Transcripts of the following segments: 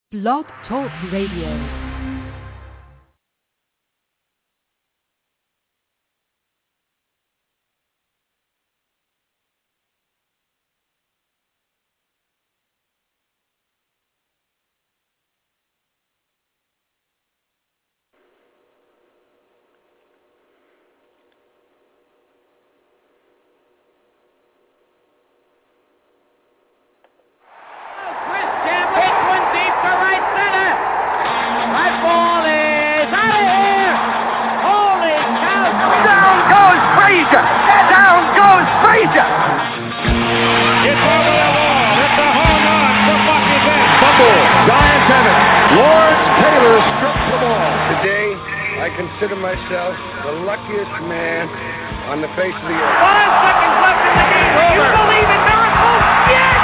Blog Talk Radio. Consider myself the luckiest man on the face of the earth. 5 seconds left in the game. Do you believe in miracles? Yes!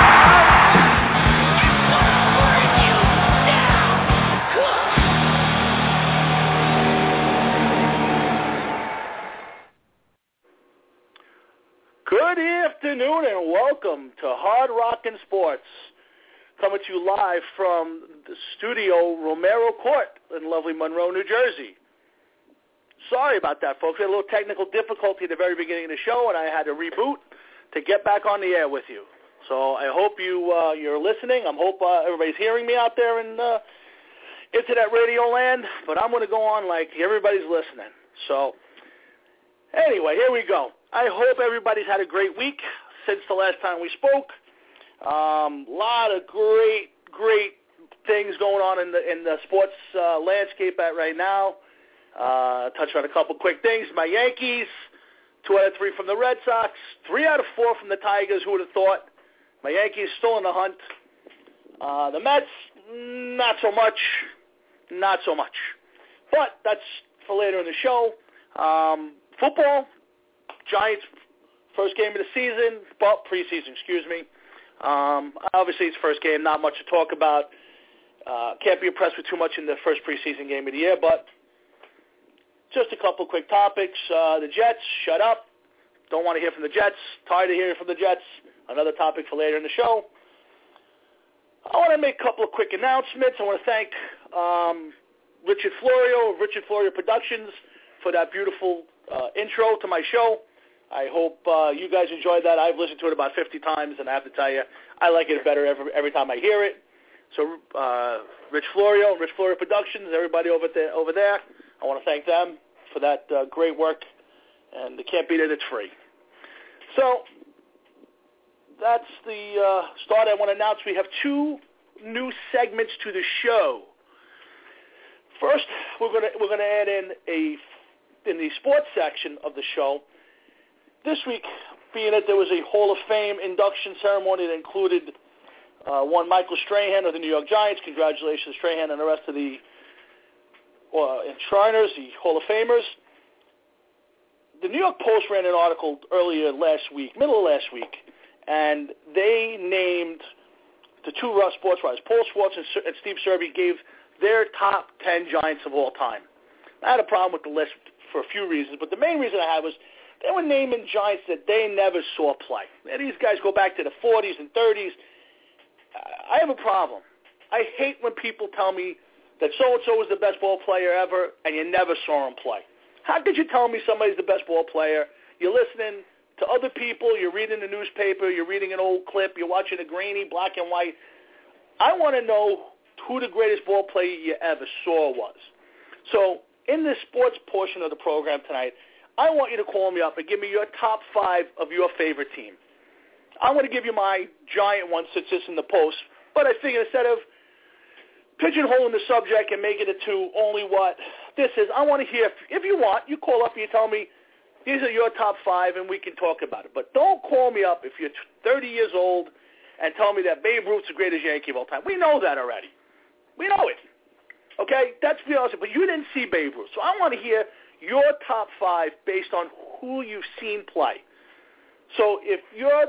Good afternoon and welcome to Hard Rockin' Sports. Coming to you live from the studio Romero Court in lovely Monroe, New Jersey. Sorry about that, folks. We had a little technical difficulty at the very beginning of the show, and I had to reboot to get back on the air with you. So I hope you're listening. I hope everybody's hearing me out there in Internet Radio land, but I'm going to go on like everybody's listening. So anyway, here we go. I hope everybody's had a great week since the last time we spoke. Lot of great things going on in the sports landscape right now. Touch on a couple quick things. My Yankees, 2 out of 3 from the Red Sox, 3 out of 4 from the Tigers. Who would have thought? My Yankees still in the hunt. The Mets, not so much. But that's for later in the show. Football, Giants, first game of the season, well, preseason, excuse me. Obviously, it's first game, not much to talk about. Can't be impressed with too much in the first preseason game of the year, but just a couple quick topics. The Jets, shut up. Don't want to hear from the Jets. Tired of hearing from the Jets. Another topic for later in the show. I want to make a couple of quick announcements. I want to thank Richard Florio of Richard Florio Productions for that beautiful intro to my show. I hope you guys enjoyed that. I've listened to it about 50 times, and I have to tell you, I like it better every time I hear it. So Rich Florio Productions, everybody over there, I want to thank them for that great work, and they can't beat it. It's free. So that's the start. I want to announce we have 2 new segments to the show. First, we're going to add in the sports section of the show. This week, being that there was a Hall of Fame induction ceremony that included one Michael Strahan of the New York Giants. Congratulations, Strahan, and the rest of the enshriners, the Hall of Famers. The New York Post ran an article middle of last week, and they named the 2 sports writers, Paul Schwartz and Steve Serby, gave their top 10 Giants of all time. I had a problem with the list for a few reasons, but the main reason I had was they were naming Giants that they never saw play. Now, these guys go back to the 40s and 30s. I have a problem. I hate when people tell me that so-and-so was the best ball player ever, and you never saw him play. How could you tell me somebody's the best ball player? You're listening to other people, you're reading the newspaper, you're reading an old clip, you're watching a grainy black and white. I want to know who the greatest ball player you ever saw was. So in this sports portion of the program tonight, I want you to call me up and give me your top 5 of your favorite team. I'm going to give you my Giant one since it's in the Post, but I figured instead of pigeonholing the subject and making it to only what this is, I want to hear, if you want, you call up and you tell me, these are your top 5 and we can talk about it. But don't call me up if you're 30 years old and tell me that Babe Ruth's the greatest Yankee of all time. We know that already. We know it. Okay? That's the honest. But you didn't see Babe Ruth. So I want to hear your top 5 based on who you've seen play. So if you're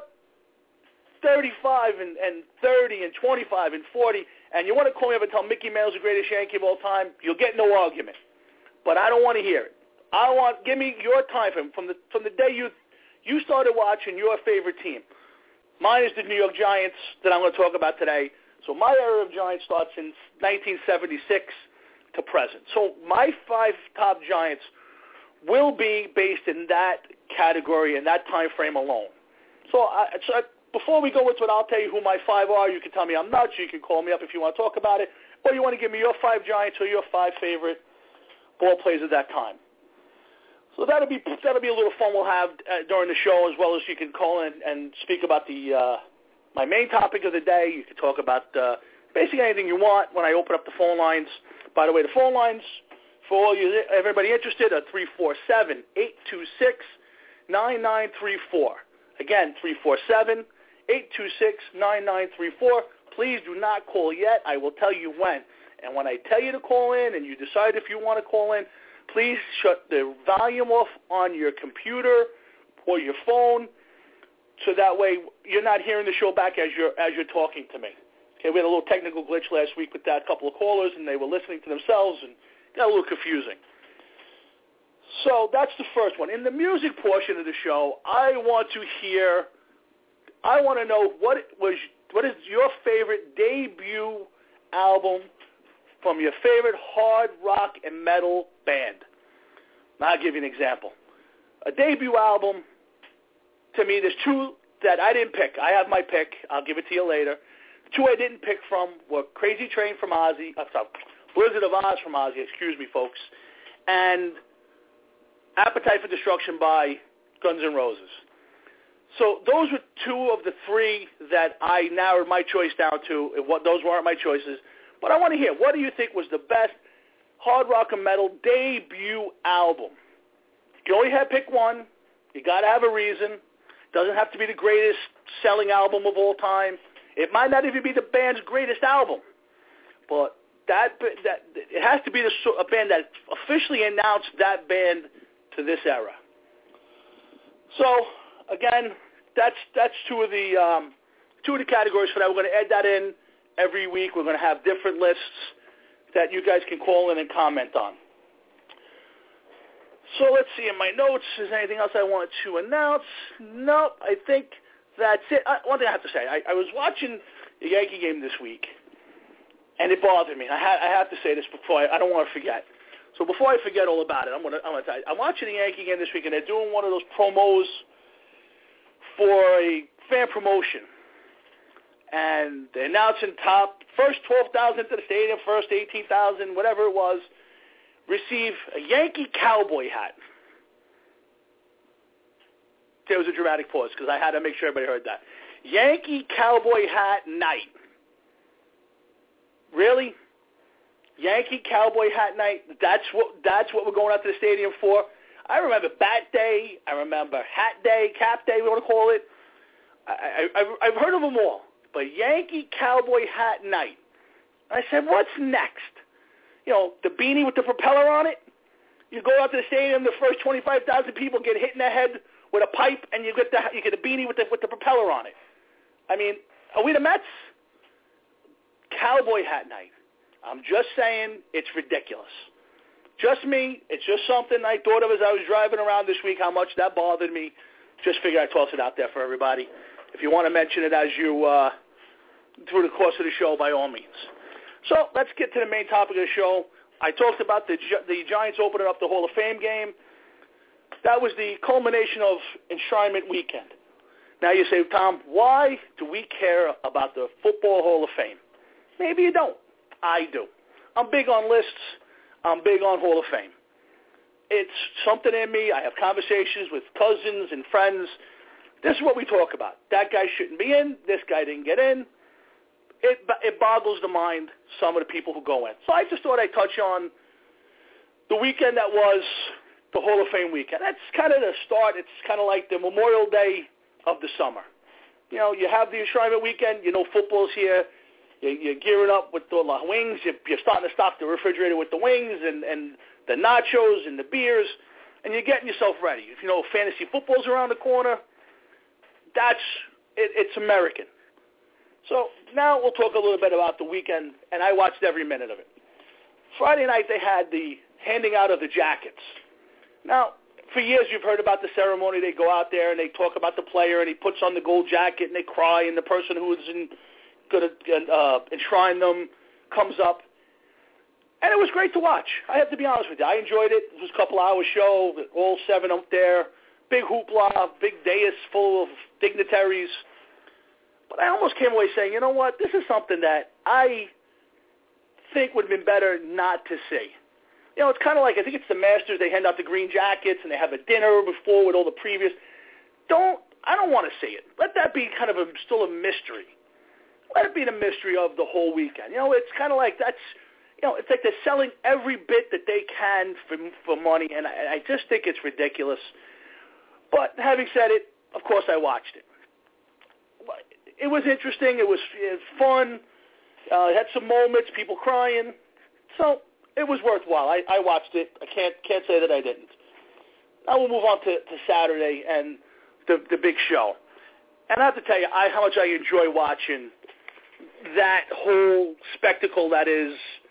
35 and 30 and 25 and 40 and you want to call me up and tell Mickey Mantle's the greatest Yankee of all time, you'll get no argument. But I don't want to hear it. Give me your time frame from the day you started watching your favorite team. Mine is the New York Giants that I'm going to talk about today. So my era of Giants starts in 1976 to present. So my 5 top Giants will be based in that category and that time frame alone. So before we go into it, I'll tell you who my 5 are. You can tell me I'm nuts. You can call me up if you want to talk about it. Or you want to give me your 5 Giants or your 5 favorite ball players at that time. So that'll be a little fun we'll have during the show, as well as you can call in and speak about my main topic of the day. You can talk about basically anything you want when I open up the phone lines. By the way, the phone lines for everybody interested are 347-826-9934. Again, 347-826-9934. Please do not call yet. I will tell you when. And when I tell you to call in and you decide if you want to call in, please shut the volume off on your computer or your phone, so that way you're not hearing the show back as you're talking to me. Okay, we had a little technical glitch last week with that couple of callers, and they were listening to themselves, and it got a little confusing. So that's the first one. In the music portion of the show, I want to know what is your favorite debut album from your favorite hard rock and metal band. Now, I'll give you an example. A debut album, to me, there's 2 that I didn't pick. I have my pick. I'll give it to you later. The 2 I didn't pick from were Crazy Train from Ozzy, Blizzard of Oz from Ozzy, excuse me, folks, and Appetite for Destruction by Guns N' Roses. So those were 2 of the 3 that I narrowed my choice down to. Those weren't my choices. But I want to hear, what do you think was the best hard rock and metal debut album? You can only pick one. You got to have a reason. Doesn't have to be the greatest selling album of all time. It might not even be the band's greatest album. But it has to be a band that officially announced that band to this era. So, again, that's 2 of the categories for that. We're going to add that in every week. We're going to have different lists that you guys can call in and comment on. So let's see in my notes. Is there anything else I wanted to announce? No, I think that's it. One thing I have to say, I was watching the Yankee game this week, and it bothered me. I have to say this before I don't want to forget. So before I forget all about it, I'm going to tell you. I'm watching the Yankee game this week, and they're doing one of those promos for a fan promotion. And they're announcing first 12,000 to the stadium, first 18,000, whatever it was, receive a Yankee cowboy hat. There was a dramatic pause because I had to make sure everybody heard that. Yankee cowboy hat night. Really? Yankee cowboy hat night? That's what we're going out to the stadium for? I remember Bat Day. I remember Hat Day, Cap Day, we want to call it. I've heard of them all. But Yankee cowboy hat night. I said, what's next? You know, the beanie with the propeller on it? You go out to the stadium, the first 25,000 people get hit in the head with a pipe, and you get a beanie with the propeller on it. I mean, are we the Mets? Cowboy hat night. I'm just saying it's ridiculous. Just me. It's just something I thought of as I was driving around this week, how much that bothered me. Just figured I'd toss it out there for everybody. If you want to mention it as you through the course of the show, by all means. So let's get to the main topic of the show. I talked about the Giants opening up the Hall of Fame game. That was the culmination of Enshrinement Weekend. Now you say, Tom, why do we care about the Football Hall of Fame? Maybe you don't. I do. I'm big on lists. I'm big on Hall of Fame. It's something in me. I have conversations with cousins and friends. This is what we talk about. That guy shouldn't be in. This guy didn't get in. It boggles the mind, some of the people who go in. So I just thought I'd touch on the weekend that was the Hall of Fame weekend. That's kind of the start. It's kind of like the Memorial Day of the summer. You know, you have the Enshrinement Weekend. You know football's here. You're gearing up with the wings. You're starting to stock the refrigerator with the wings and the nachos and the beers, and you're getting yourself ready. If you know fantasy football's around the corner, it's American. So now we'll talk a little bit about the weekend, and I watched every minute of it. Friday night they had the handing out of the jackets. Now, for years you've heard about the ceremony. They go out there and they talk about the player, and he puts on the gold jacket, and they cry, and the person who is in going to enshrine them comes up. And it was great to watch. I have to be honest with you. I enjoyed it. It was a couple-hour show, all 7 up there. Big hoopla, big dais full of dignitaries. But I almost came away saying, you know what, this is something that I think would have been better not to see. You know, it's kind of like, I think it's the Masters, they hand out the green jackets and they have a dinner before with all the previous. I don't want to see it. Let that be kind of still a mystery. Let it be the mystery of the whole weekend. You know, it's kind of like it's like they're selling every bit that they can for money, and I just think it's ridiculous. But having said it, of course I watched it. It was interesting. It was fun. It had some moments, people crying. So it was worthwhile. I watched it. I can't say that I didn't. Now we'll move on to Saturday and the big show. And I have to tell you how much I enjoy watching that whole spectacle that is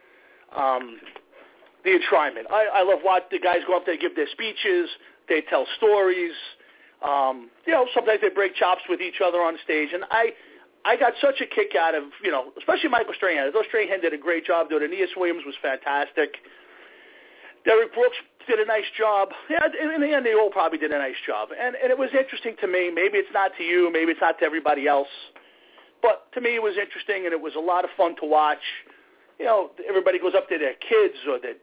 the enshrinement. I love watching the guys go up there and give their speeches. They tell stories. Sometimes they break chops with each other on stage. And I got such a kick out of, especially Michael Strahan. Though Strahan did a great job doing it. Aeneas Williams was fantastic. Derek Brooks did a nice job. Yeah, in the end, they all probably did a nice job. And it was interesting to me. Maybe it's not to you. Maybe it's not to everybody else. But to me, it was interesting, and it was a lot of fun to watch. Everybody goes up to their kids or their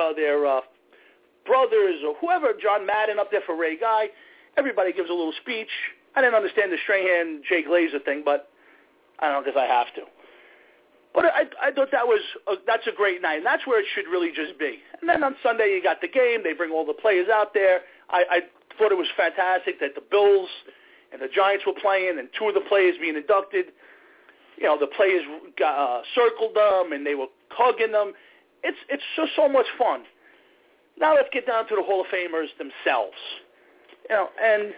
brothers or whoever, John Madden up there for Ray Guy. Everybody gives a little speech. I didn't understand the Strahan-Jay Glazer thing, but I don't know because I have to. But I thought that's a great night, and that's where it should really just be. And then on Sunday you got the game. They bring all the players out there. I thought it was fantastic that the Bills and the Giants were playing, and 2 of the players being inducted. The players circled them, and they were hugging them. It's just so much fun. Now let's get down to the Hall of Famers themselves. And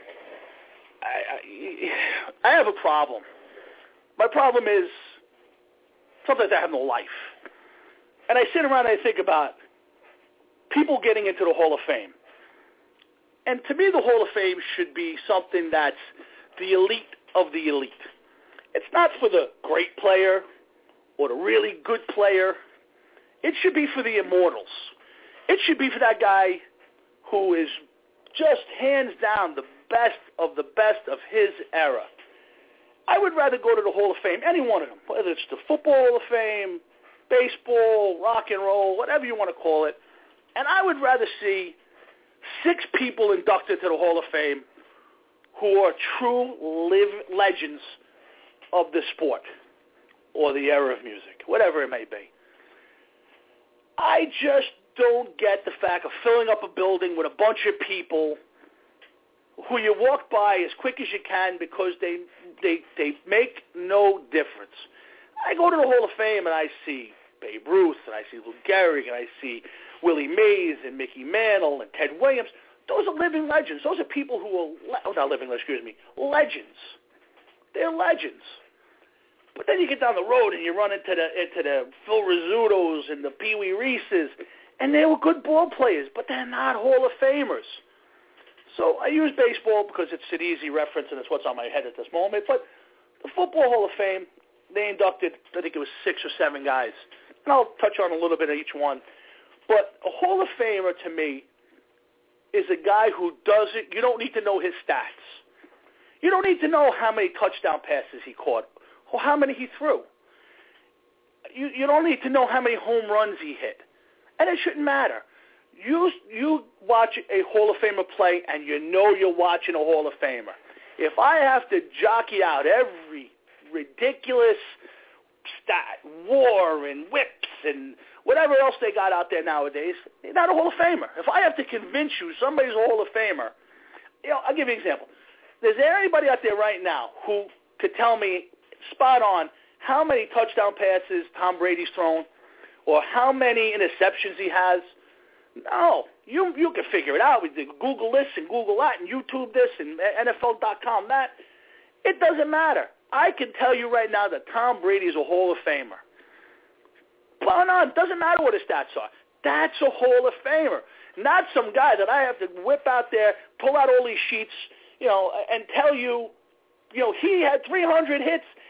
I have a problem. My problem is sometimes I have no life. And I sit around and I think about people getting into the Hall of Fame. And to me, the Hall of Fame should be something that's the elite of the elite. It's not for the great player or the really good player. It should be for the immortals. It should be for that guy who is just hands down the best of his era. I would rather go to the Hall of Fame, any one of them, whether it's the Football Hall of Fame, baseball, rock and roll, whatever you want to call it, and I would rather see 6 people inducted to the Hall of Fame who are true legends of the sport or the era of music, whatever it may be. I just don't get the fact of filling up a building with a bunch of people who you walk by as quick as you can because they make no difference. I go to the Hall of Fame and I see Babe Ruth and I see Lou Gehrig and I see Willie Mays and Mickey Mantle and Ted Williams. Those are living legends. Those are people who are legends. They're legends. But then you get down the road and you run into the Phil Rizzutos and the Pee Wee Reeses, and they were good ball players, but they're not Hall of Famers. So I use baseball because it's an easy reference and it's what's on my head at this moment. But the Football Hall of Fame, they inducted, I think it was 6 or 7 guys. And I'll touch on a little bit of each one. But a Hall of Famer to me is a guy who doesn't, you don't need to know his stats. You don't need to know how many touchdown passes he caught or how many he threw. You don't need to know how many home runs he hit. And it shouldn't matter. You watch a Hall of Famer play, and you know you're watching a Hall of Famer. If I have to jockey out every ridiculous stat, war and whips and whatever else they got out there nowadays, they're not a Hall of Famer. If I have to convince you somebody's a Hall of Famer, I'll give you an example. Is there anybody out there right now who could tell me spot on how many touchdown passes Tom Brady's thrown or how many interceptions he has? No, you can figure it out. We Google this and Google that and YouTube this and NFL.com that. It doesn't matter. I can tell you right now that Tom Brady is a Hall of Famer. Well, no, it doesn't matter what his stats are. That's a Hall of Famer. Not some guy that I have to whip out there, pull out all these sheets, and tell you, he had 300 hits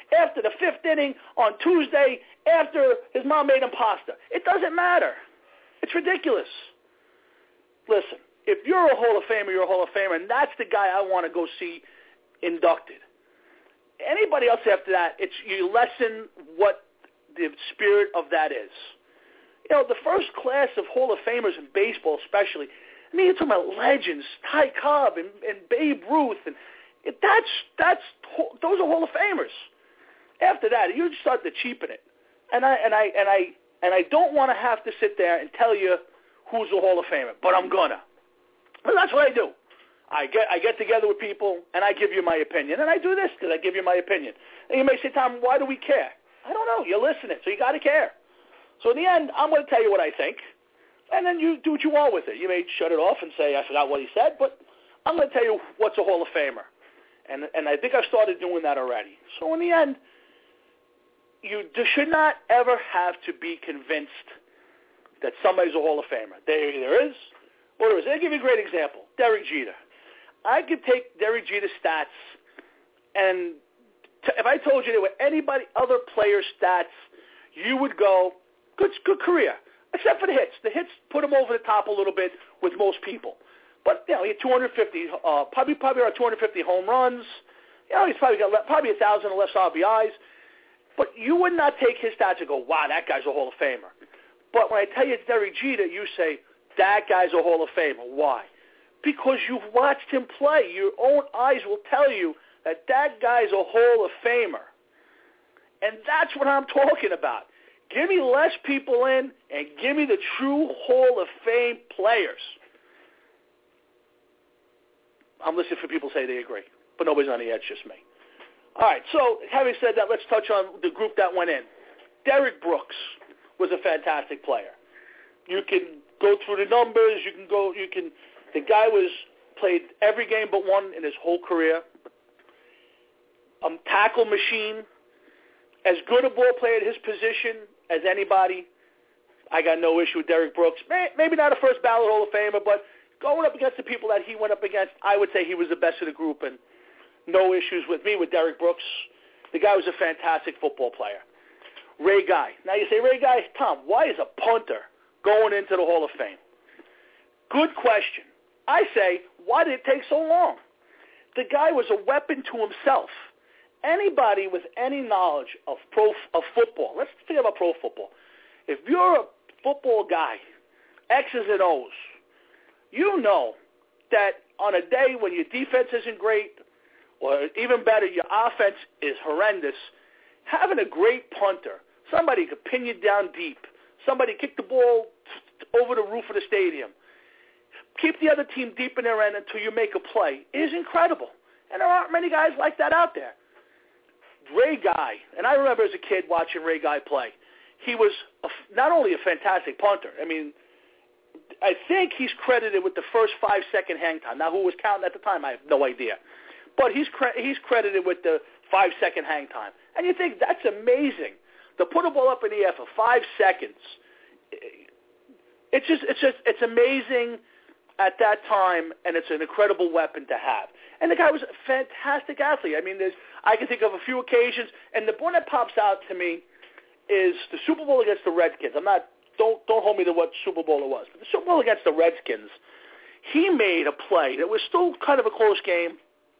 after the 5th inning on Tuesday after his mom made him pasta. It doesn't matter. It's ridiculous. Listen, if you're a Hall of Famer, you're a Hall of Famer, and that's the guy I want to go see inducted. Anybody else after that, you lessen what the spirit of that is. You know, the first class of Hall of Famers in baseball especially, I mean, you're talking about legends, Ty Cobb and Babe Ruth, and those are Hall of Famers. After that, you start to cheapen it. And I don't want to have to sit there and tell you who's a Hall of Famer, but I'm gonna. But that's what I do. I get together with people and I give you my opinion, and I do this because I give you my opinion. And you may say, Tom, why do we care? I don't know. You're listening, so you got to care. So in the end, I'm going to tell you what I think, and then you do what you want with it. You may shut it off and say, I forgot what he said, but I'm going to tell you what's a Hall of Famer. And I think I've started doing that already. So in the end, you should not ever have to be convinced that somebody's a Hall of Famer. There is, or there is. I'll give you a great example. Derek Jeter. I could take Derek Jeter's stats, and if I told you there were anybody other player's stats, you would go, good career, except for the hits. The hits put him over the top a little bit with most people. But, you know, he had 250, probably around 250 home runs. You know, he's probably got 1,000 or less RBIs. But you would not take his stats and go, wow, that guy's a Hall of Famer. But when I tell you it's Derek Jeter, you say, that guy's a Hall of Famer. Why? Because you've watched him play. Your own eyes will tell you that guy's a Hall of Famer. And that's what I'm talking about. Give me less people in and give me the true Hall of Fame players. I'm listening for people say they agree, but nobody's on the edge, just me. All right, so having said that, let's touch on the group that went in. Derek Brooks was a fantastic player. You can go through the numbers. The guy played every game but one in his whole career. Tackle machine. As good a ball player at his position as anybody. I got no issue with Derek Brooks. Maybe not a first ballot Hall of Famer, but going up against the people that he went up against, I would say he was the best of the group, and no issues with me with Derek Brooks. The guy was a fantastic football player. Ray Guy. Now you say, Ray Guy, Tom, why is a punter going into the Hall of Fame? Good question. I say, why did it take so long? The guy was a weapon to himself. Anybody with any knowledge of football, let's think about pro football. If you're a football guy, X's and O's, you know that on a day when your defense isn't great, or even better, your offense is horrendous, having a great punter, somebody could pin you down deep, somebody kick the ball over the roof of the stadium, keep the other team deep in their end until you make a play, is incredible. And there aren't many guys like that out there. Ray Guy, and I remember as a kid watching Ray Guy play, he was not only a fantastic punter, I mean, I think he's credited with the first 5-second hang time. Now, who was counting at the time, I have no idea. But he's credited with the 5-second hang time. And you think, that's amazing. To put a ball up in the air for 5 seconds, it's amazing at that time, and it's an incredible weapon to have. And the guy was a fantastic athlete. I mean, I can think of a few occasions, and the one that pops out to me is the Super Bowl against the Redskins. Don't hold me to what Super Bowl it was, but the Super Bowl against the Redskins, he made a play that was still kind of a close game.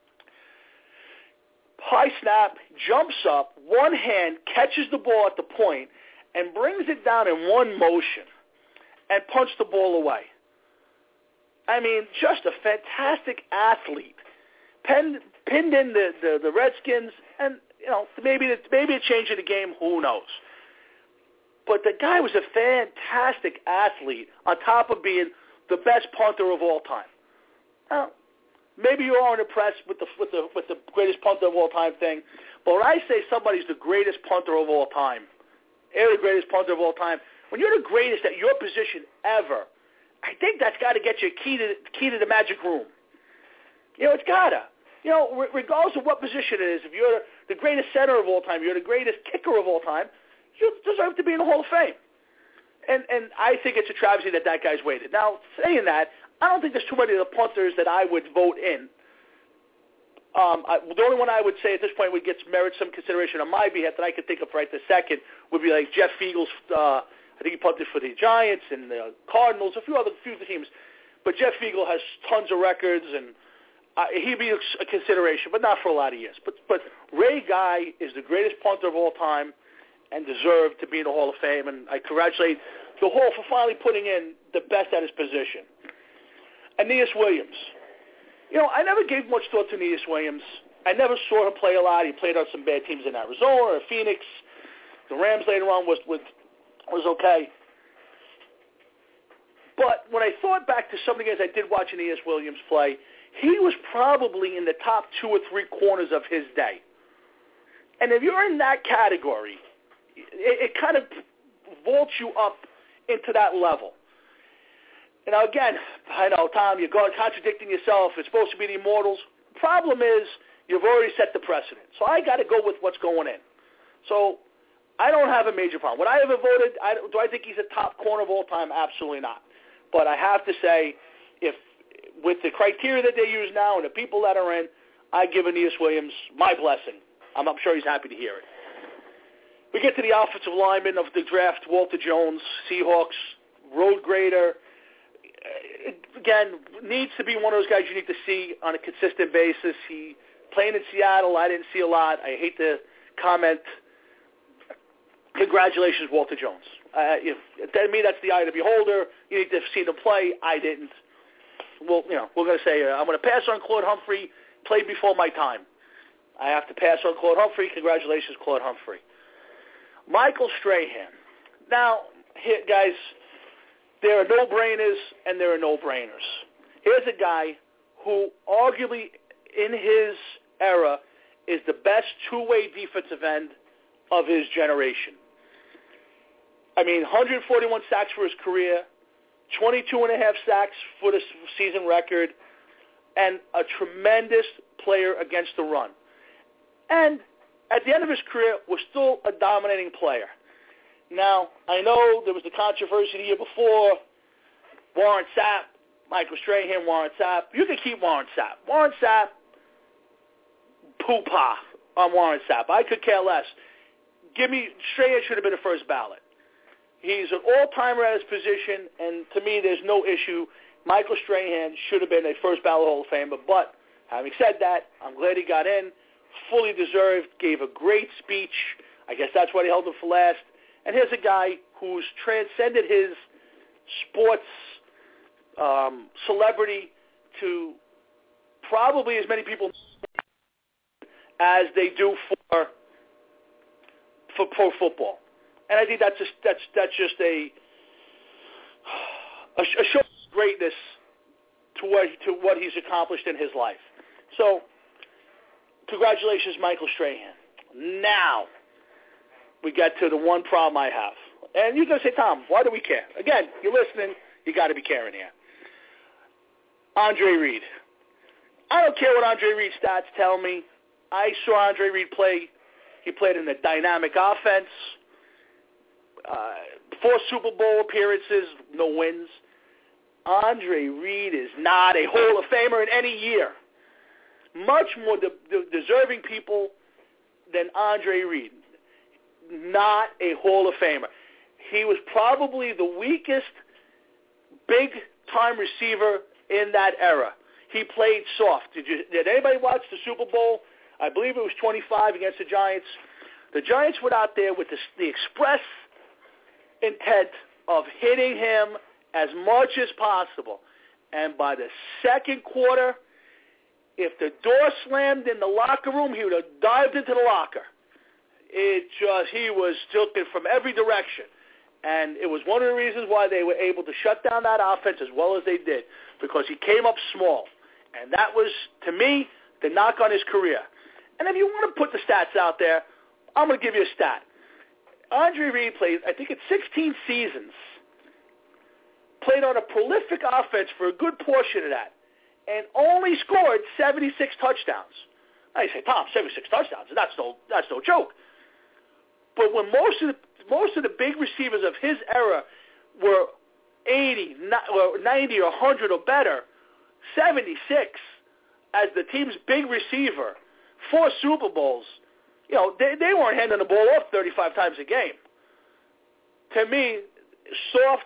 High snap, jumps up, one hand, catches the ball at the point, and brings it down in one motion and punched the ball away. I mean, just a fantastic athlete. Pinned in the Redskins, and maybe it changed the game. Who knows? But the guy was a fantastic athlete on top of being the best punter of all time. Now, maybe you aren't impressed with the greatest punter of all time thing, but when I say somebody's the greatest punter of all time, they're the greatest punter of all time, when you're the greatest at your position ever, I think that's got to get you a key to the magic room. It's got to. Regardless of what position it is, if you're the greatest center of all time, you're the greatest kicker of all time, you deserve to be in the Hall of Fame. And I think it's a travesty that guy's waited. Now, saying that, I don't think there's too many of the punters that I would vote in. The only one I would say at this point would get merit some consideration on my behalf that I could think of right this second would be like Jeff Fiegel's. I think he punted for the Giants and the Cardinals, a few teams. But Jeff Fiegel has tons of records, and he'd be a consideration, but not for a lot of years. But Ray Guy is the greatest punter of all time and deserved to be in the Hall of Fame, and I congratulate the Hall for finally putting in the best at his position. Aeneas Williams. I never gave much thought to Aeneas Williams. I never saw him play a lot. He played on some bad teams in Arizona or Phoenix. The Rams later on was okay. But when I thought back to some of the games I did watch Aeneas Williams play, he was probably in the top 2 or 3 corners of his day. And if you're in that category, it kind of vaults you up into that level. Again, I know, Tom, you're contradicting yourself. It's supposed to be the Immortals. Problem is, you've already set the precedent. So I got to go with what's going in. So I don't have a major problem. Would I have voted? Do I think he's a top corner of all time? Absolutely not. But I have to say, if with the criteria that they use now and the people that are in, I give Aeneas Williams my blessing. I'm sure he's happy to hear it. We get to the offensive lineman of the draft, Walter Jones, Seahawks, road grader. Again, needs to be one of those guys you need to see on a consistent basis. He playing in Seattle, I didn't see a lot. I hate to comment. Congratulations, Walter Jones. To me, that's the eye of the beholder. You need to have seen him play. I didn't. Well, we're going to say I'm going to pass on Claude Humphrey. Played before my time. I have to pass on Claude Humphrey. Congratulations, Claude Humphrey. Michael Strahan. Now, here, guys, there are no-brainers and there are no-brainers. Here's a guy who arguably in his era is the best two-way defensive end of his generation. 141 sacks for his career, 22.5 sacks for the season record, and a tremendous player against the run. And at the end of his career, was still a dominating player. Now, I know there was the controversy the year before, Warren Sapp, Michael Strahan, Warren Sapp. You can keep Warren Sapp. Warren Sapp, poo-pah on Warren Sapp. I could care less. Strahan should have been the first ballot. He's an all-timer at his position, and to me, there's no issue. Michael Strahan should have been a first ballot Hall of Famer, but having said that, I'm glad he got in, fully deserved, gave a great speech. I guess that's why they held him for last. And here's a guy who's transcended his sports celebrity to probably as many people as they do for pro football. And I think that's just a show of greatness to what he's accomplished in his life. So, congratulations, Michael Strahan. Now, we get to the one problem I have. And you're going to say, Tom, why do we care? Again, you're listening. You got to be caring here. Andre Reed. I don't care what Andre Reed's stats tell me. I saw Andre Reed play. He played in a dynamic offense. 4 Super Bowl appearances, no wins. Andre Reed is not a Hall of Famer in any year. Much more deserving people than Andre Reed. Not a Hall of Famer. He was probably the weakest big-time receiver in that era. He played soft. Did anybody watch the Super Bowl? I believe it was 25 against the Giants. The Giants went out there with the express intent of hitting him as much as possible. And by the second quarter, if the door slammed in the locker room, he would have dived into the locker. He was tilted from every direction. And it was one of the reasons why they were able to shut down that offense as well as they did, because he came up small. And that was, to me, the knock on his career. And if you want to put the stats out there, I'm going to give you a stat. Andre Reed played, I think it's 16 seasons, played on a prolific offense for a good portion of that, and only scored 76 touchdowns. Now you say, Tom, 76 touchdowns, that's no joke. But when most of the big receivers of his era were 80, or 90, or 100 or better, 76, as the team's big receiver, 4 Super Bowls, you know, they weren't handing the ball off 35 times a game. To me, soft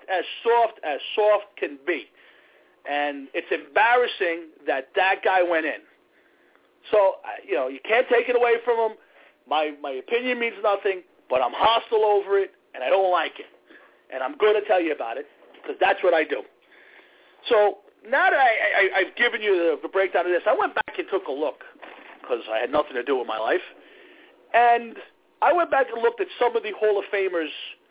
can be. And it's embarrassing that guy went in. So, you know, you can't take it away from him. My opinion means nothing, but I'm hostile over it, and I don't like it. And I'm going to tell you about it, because that's what I do. So now that I've given you the breakdown of this, I went back and took a look, because I had nothing to do with my life. And I went back and looked at some of the Hall of Famers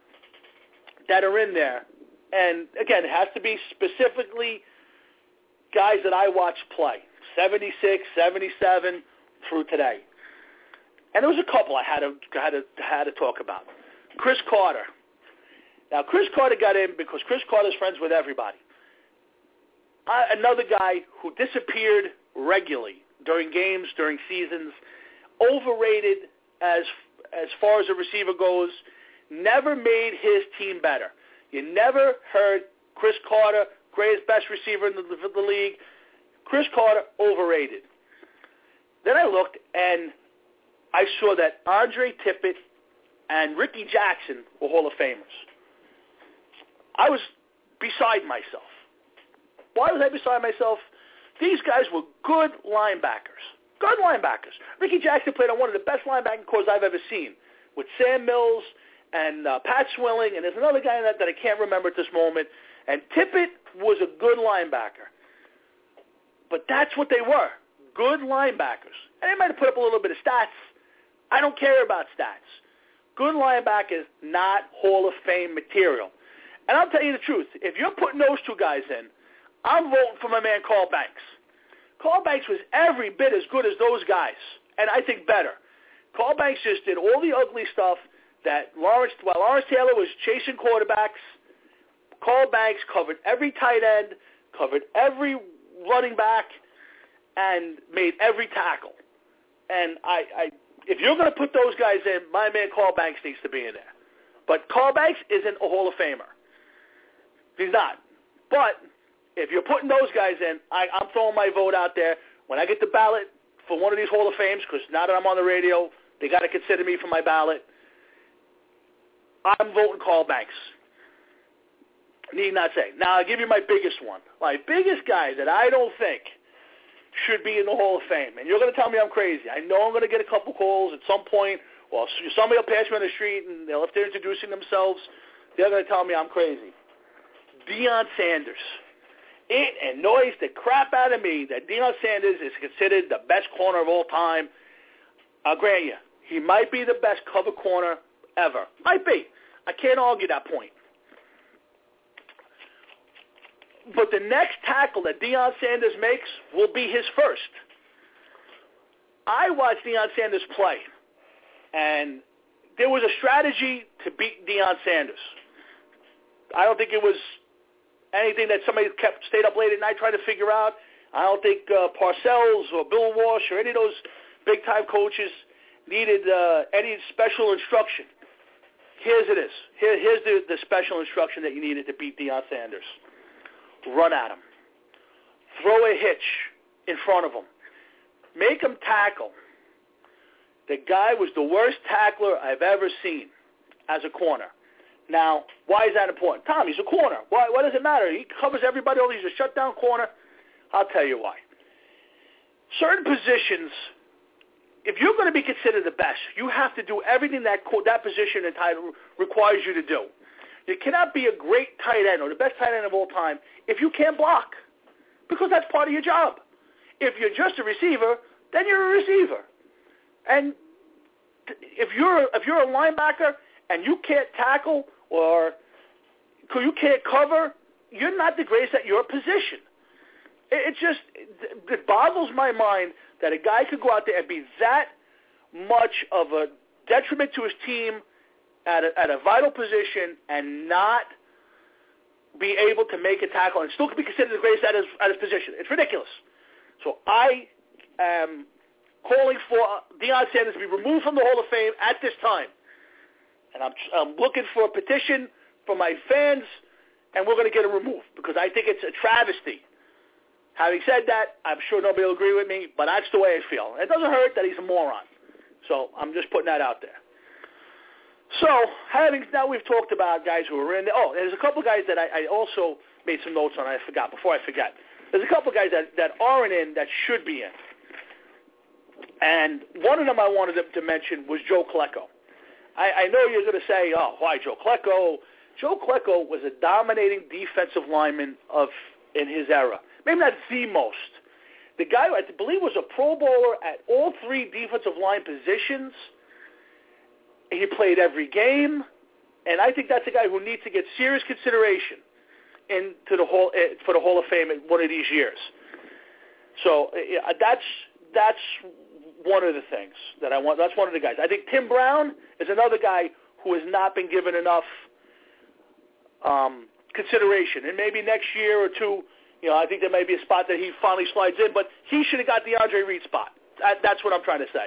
that are in there. And, again, it has to be specifically guys that I watched play, 76, 77 through today. And there was a couple I had to talk about. Chris Carter. Now, Chris Carter got in because Chris Carter's friends with everybody. Another guy who disappeared regularly during games, during seasons, overrated as far as a receiver goes, never made his team better. You never heard Chris Carter, greatest, best receiver in the league. Chris Carter, overrated. Then I looked, and I saw that Andre Tippett and Ricky Jackson were Hall of Famers. I was beside myself. Why was I beside myself? These guys were good linebackers. Good linebackers. Ricky Jackson played on one of the best linebacking corps I've ever seen, with Sam Mills and Pat Swilling, and there's another guy in that I can't remember at this moment. And Tippett was a good linebacker. But that's what they were, good linebackers. And they might have put up a little bit of stats. I don't care about stats. Good linebackers, not Hall of Fame material. And I'll tell you the truth. If you're putting those two guys in, I'm voting for my man Carl Banks. Carl Banks was every bit as good as those guys, and I think better. Carl Banks just did all the ugly stuff that while Lawrence Taylor was chasing quarterbacks, Carl Banks covered every tight end, covered every running back, and made every tackle. And if you're going to put those guys in, my man Carl Banks needs to be in there. But Carl Banks isn't a Hall of Famer. He's not. But if you're putting those guys in, I'm throwing my vote out there. When I get the ballot for one of these Hall of Fames, because now that I'm on the radio, they got to consider me for my ballot, I'm voting Carl Banks. Need not say. Now, I'll give you my biggest one. My biggest guy that I don't think should be in the Hall of Fame. And you're going to tell me I'm crazy. I know I'm going to get a couple calls at some point. Well, somebody will pass me on the street, and if they're introducing themselves, they're going to tell me I'm crazy. Deion Sanders. It annoys the crap out of me that Deion Sanders is considered the best corner of all time. I'll grant you, he might be the best cover corner ever. Might be. I can't argue that point. But the next tackle that Deion Sanders makes will be his first. I watched Deion Sanders play, and there was a strategy to beat Deion Sanders. I don't think it was anything that somebody stayed up late at night trying to figure out. I don't think Parcells or Bill Walsh or any of those big-time coaches needed any special instruction. Here's it is. Here's the special instruction that you needed to beat Deion Sanders. Run at him. Throw a hitch in front of him. Make him tackle. The guy was the worst tackler I've ever seen as a corner. Now, why is that important? Tom, he's a corner. Why does it matter? He covers everybody over. He's a shutdown corner. I'll tell you why. Certain positions, if you're going to be considered the best, you have to do everything that position and title requires you to do. You cannot be a great tight end or the best tight end of all time if you can't block, because that's part of your job. If you're just a receiver, then you're a receiver. And if you're a linebacker and you can't tackle or you can't cover, you're not the greatest at your position. It boggles my mind that a guy could go out there and be that much of a detriment to his team at a vital position and not be able to make a tackle and still be considered the greatest at his position. It's ridiculous. So I am calling for Deion Sanders to be removed from the Hall of Fame at this time. And I'm looking for a petition from my fans, and we're going to get it removed because I think it's a travesty Having said that, I'm sure nobody will agree with me, but that's the way I feel. It doesn't hurt that he's a moron. So I'm just putting that out there. So now we've talked about guys who are in. Oh, there's a couple guys that I also made some notes on. I forgot. Before I forget, there's a couple guys that aren't in that should be in. And one of them I wanted to mention was Joe Klecko. I know you're going to say, oh, why Joe Klecko? Joe Klecko was a dominating defensive lineman in his era. Maybe not the most. The guy, I believe, was a Pro Bowler at all three defensive line positions. He played every game, and I think that's a guy who needs to get serious consideration for the Hall of Fame in one of these years. So that's one of the things that I want. That's one of the guys. I think Tim Brown is another guy who has not been given enough consideration, and maybe next year or two, I think there may be a spot that he finally slides in, but he should have got the Andre Reed spot. That's what I'm trying to say.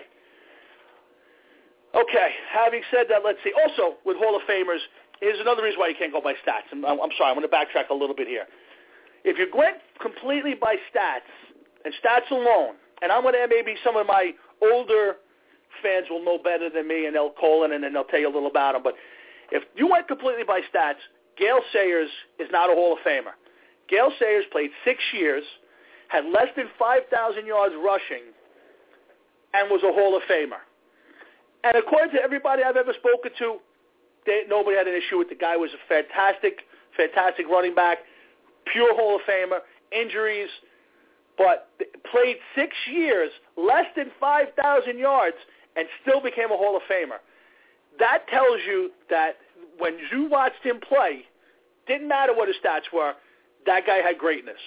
Okay, having said that, let's see. Also, with Hall of Famers, here's another reason why you can't go by stats. I'm sorry, I'm going to backtrack a little bit here. If you went completely by stats, and stats alone, and I'm going to maybe some of my older fans will know better than me, and they'll call in and then they'll tell you a little about them, but if you went completely by stats, Gale Sayers is not a Hall of Famer. Gale Sayers played 6 years, had less than 5,000 yards rushing, and was a Hall of Famer. And according to everybody I've ever spoken to, nobody had an issue with the guy. Was a fantastic running back, pure Hall of Famer, injuries, but played 6 years, less than 5,000 yards, and still became a Hall of Famer. That tells you that when you watched him play, didn't matter what his stats were, that guy had greatness.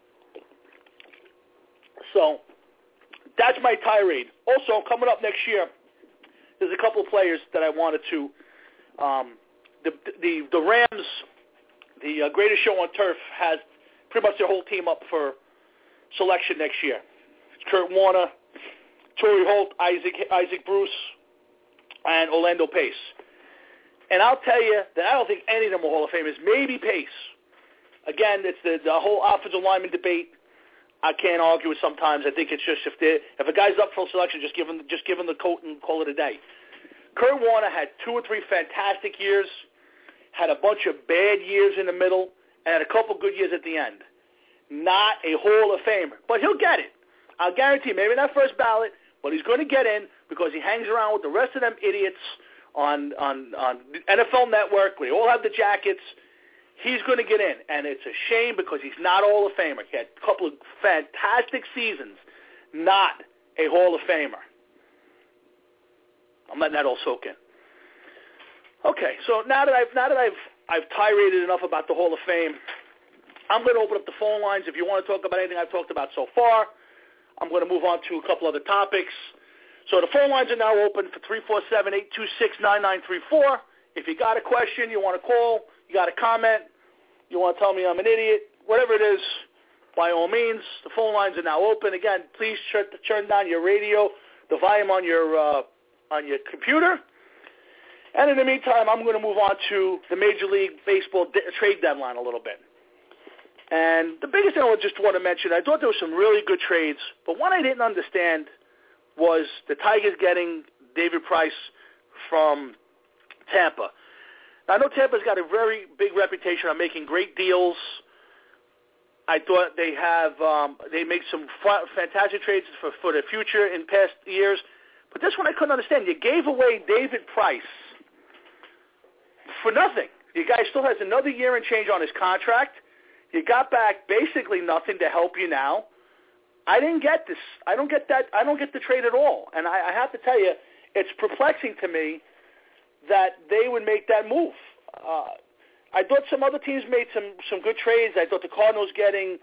So that's my tirade. Also, coming up next year, there's a couple of players that I wanted to. The Rams, the Greatest Show on Turf, has pretty much their whole team up for selection next year. It's Kurt Warner, Torrey Holt, Isaac Bruce, and Orlando Pace. And I'll tell you that I don't think any of them are Hall of Famers. Maybe Pace. Again, it's the whole offensive lineman debate. I can't argue with sometimes. I think it's just if a guy's up for selection, just give him the coat and call it a day. Kurt Warner had 2 or 3 fantastic years, had a bunch of bad years in the middle, and had a couple good years at the end. Not a Hall of Famer, but he'll get it. I'll guarantee. Maybe not first ballot, but he's going to get in because he hangs around with the rest of them idiots on NFL Network. We all have the jackets. He's going to get in, and it's a shame because he's not a Hall of Famer. He had a couple of fantastic seasons, not a Hall of Famer. I'm letting that all soak in. Okay, so now that I've tiraded enough about the Hall of Fame, I'm going to open up the phone lines. If you want to talk about anything I've talked about so far, I'm going to move on to a couple other topics. So the phone lines are now open for 347-826-9934. If you got a question, you want to call, you got a comment, you want to tell me I'm an idiot, whatever it is, by all means, the phone lines are now open. Again, please turn down your radio, the volume on your computer. And in the meantime, I'm going to move on to the Major League Baseball trade deadline a little bit. And the biggest thing I just want to mention, I thought there were some really good trades, but one I didn't understand was the Tigers getting David Price from Tampa. Now, I know Tampa's got a very big reputation on making great deals. I thought they make some fantastic trades for the future in past years. But this one I couldn't understand. You gave away David Price for nothing. The guy still has another year and change on his contract. You got back basically nothing to help you now. I didn't get this. I don't get that. I don't get the trade at all. And I have to tell you, it's perplexing to me that they would make that move. I thought some other teams made some good trades. I thought the Cardinals getting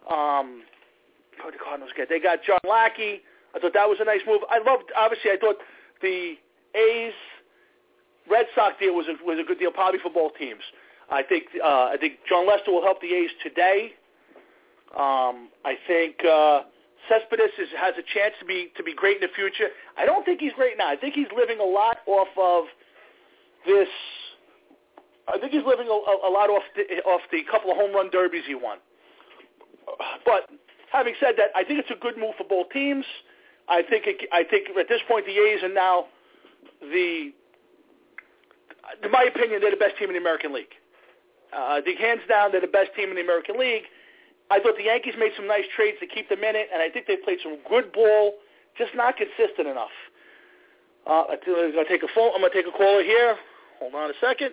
they got John Lackey. I thought that was a nice move. I thought the A's Red Sox deal was a good deal, probably for both teams. I think John Lester will help the A's today. I think Cespedes has a chance to be great in the future. I don't think he's great now. I think he's living a lot off of this. I think he's living a lot off the couple of home run derbies he won. But having said that, I think it's a good move for both teams. I think at this point the A's are now in my opinion, they're the best team in the American League. I think hands down they're the best team in the American League. I thought the Yankees made some nice trades to keep them in it, and I think they played some good ball, just not consistent enough. I'm going to take a caller here. Hold on a second.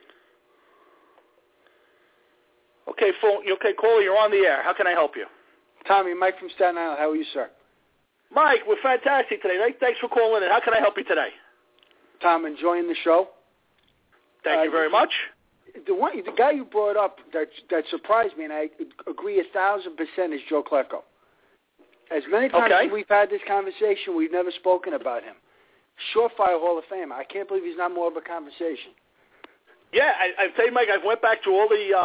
Okay, caller, you're on the air. How can I help you? Tommy, Mike from Staten Island. How are you, sir? Mike, we're fantastic today. Thanks for calling in. How can I help you today? Tom, enjoying the show. Thank you very much. The guy you brought up that surprised me, and I agree 1,000%, is Joe Klecko. As many times as we've had this conversation, we've never spoken about him. Surefire Hall of Famer. I can't believe he's not more of a conversation. Yeah, I tell you, Mike, I went back to all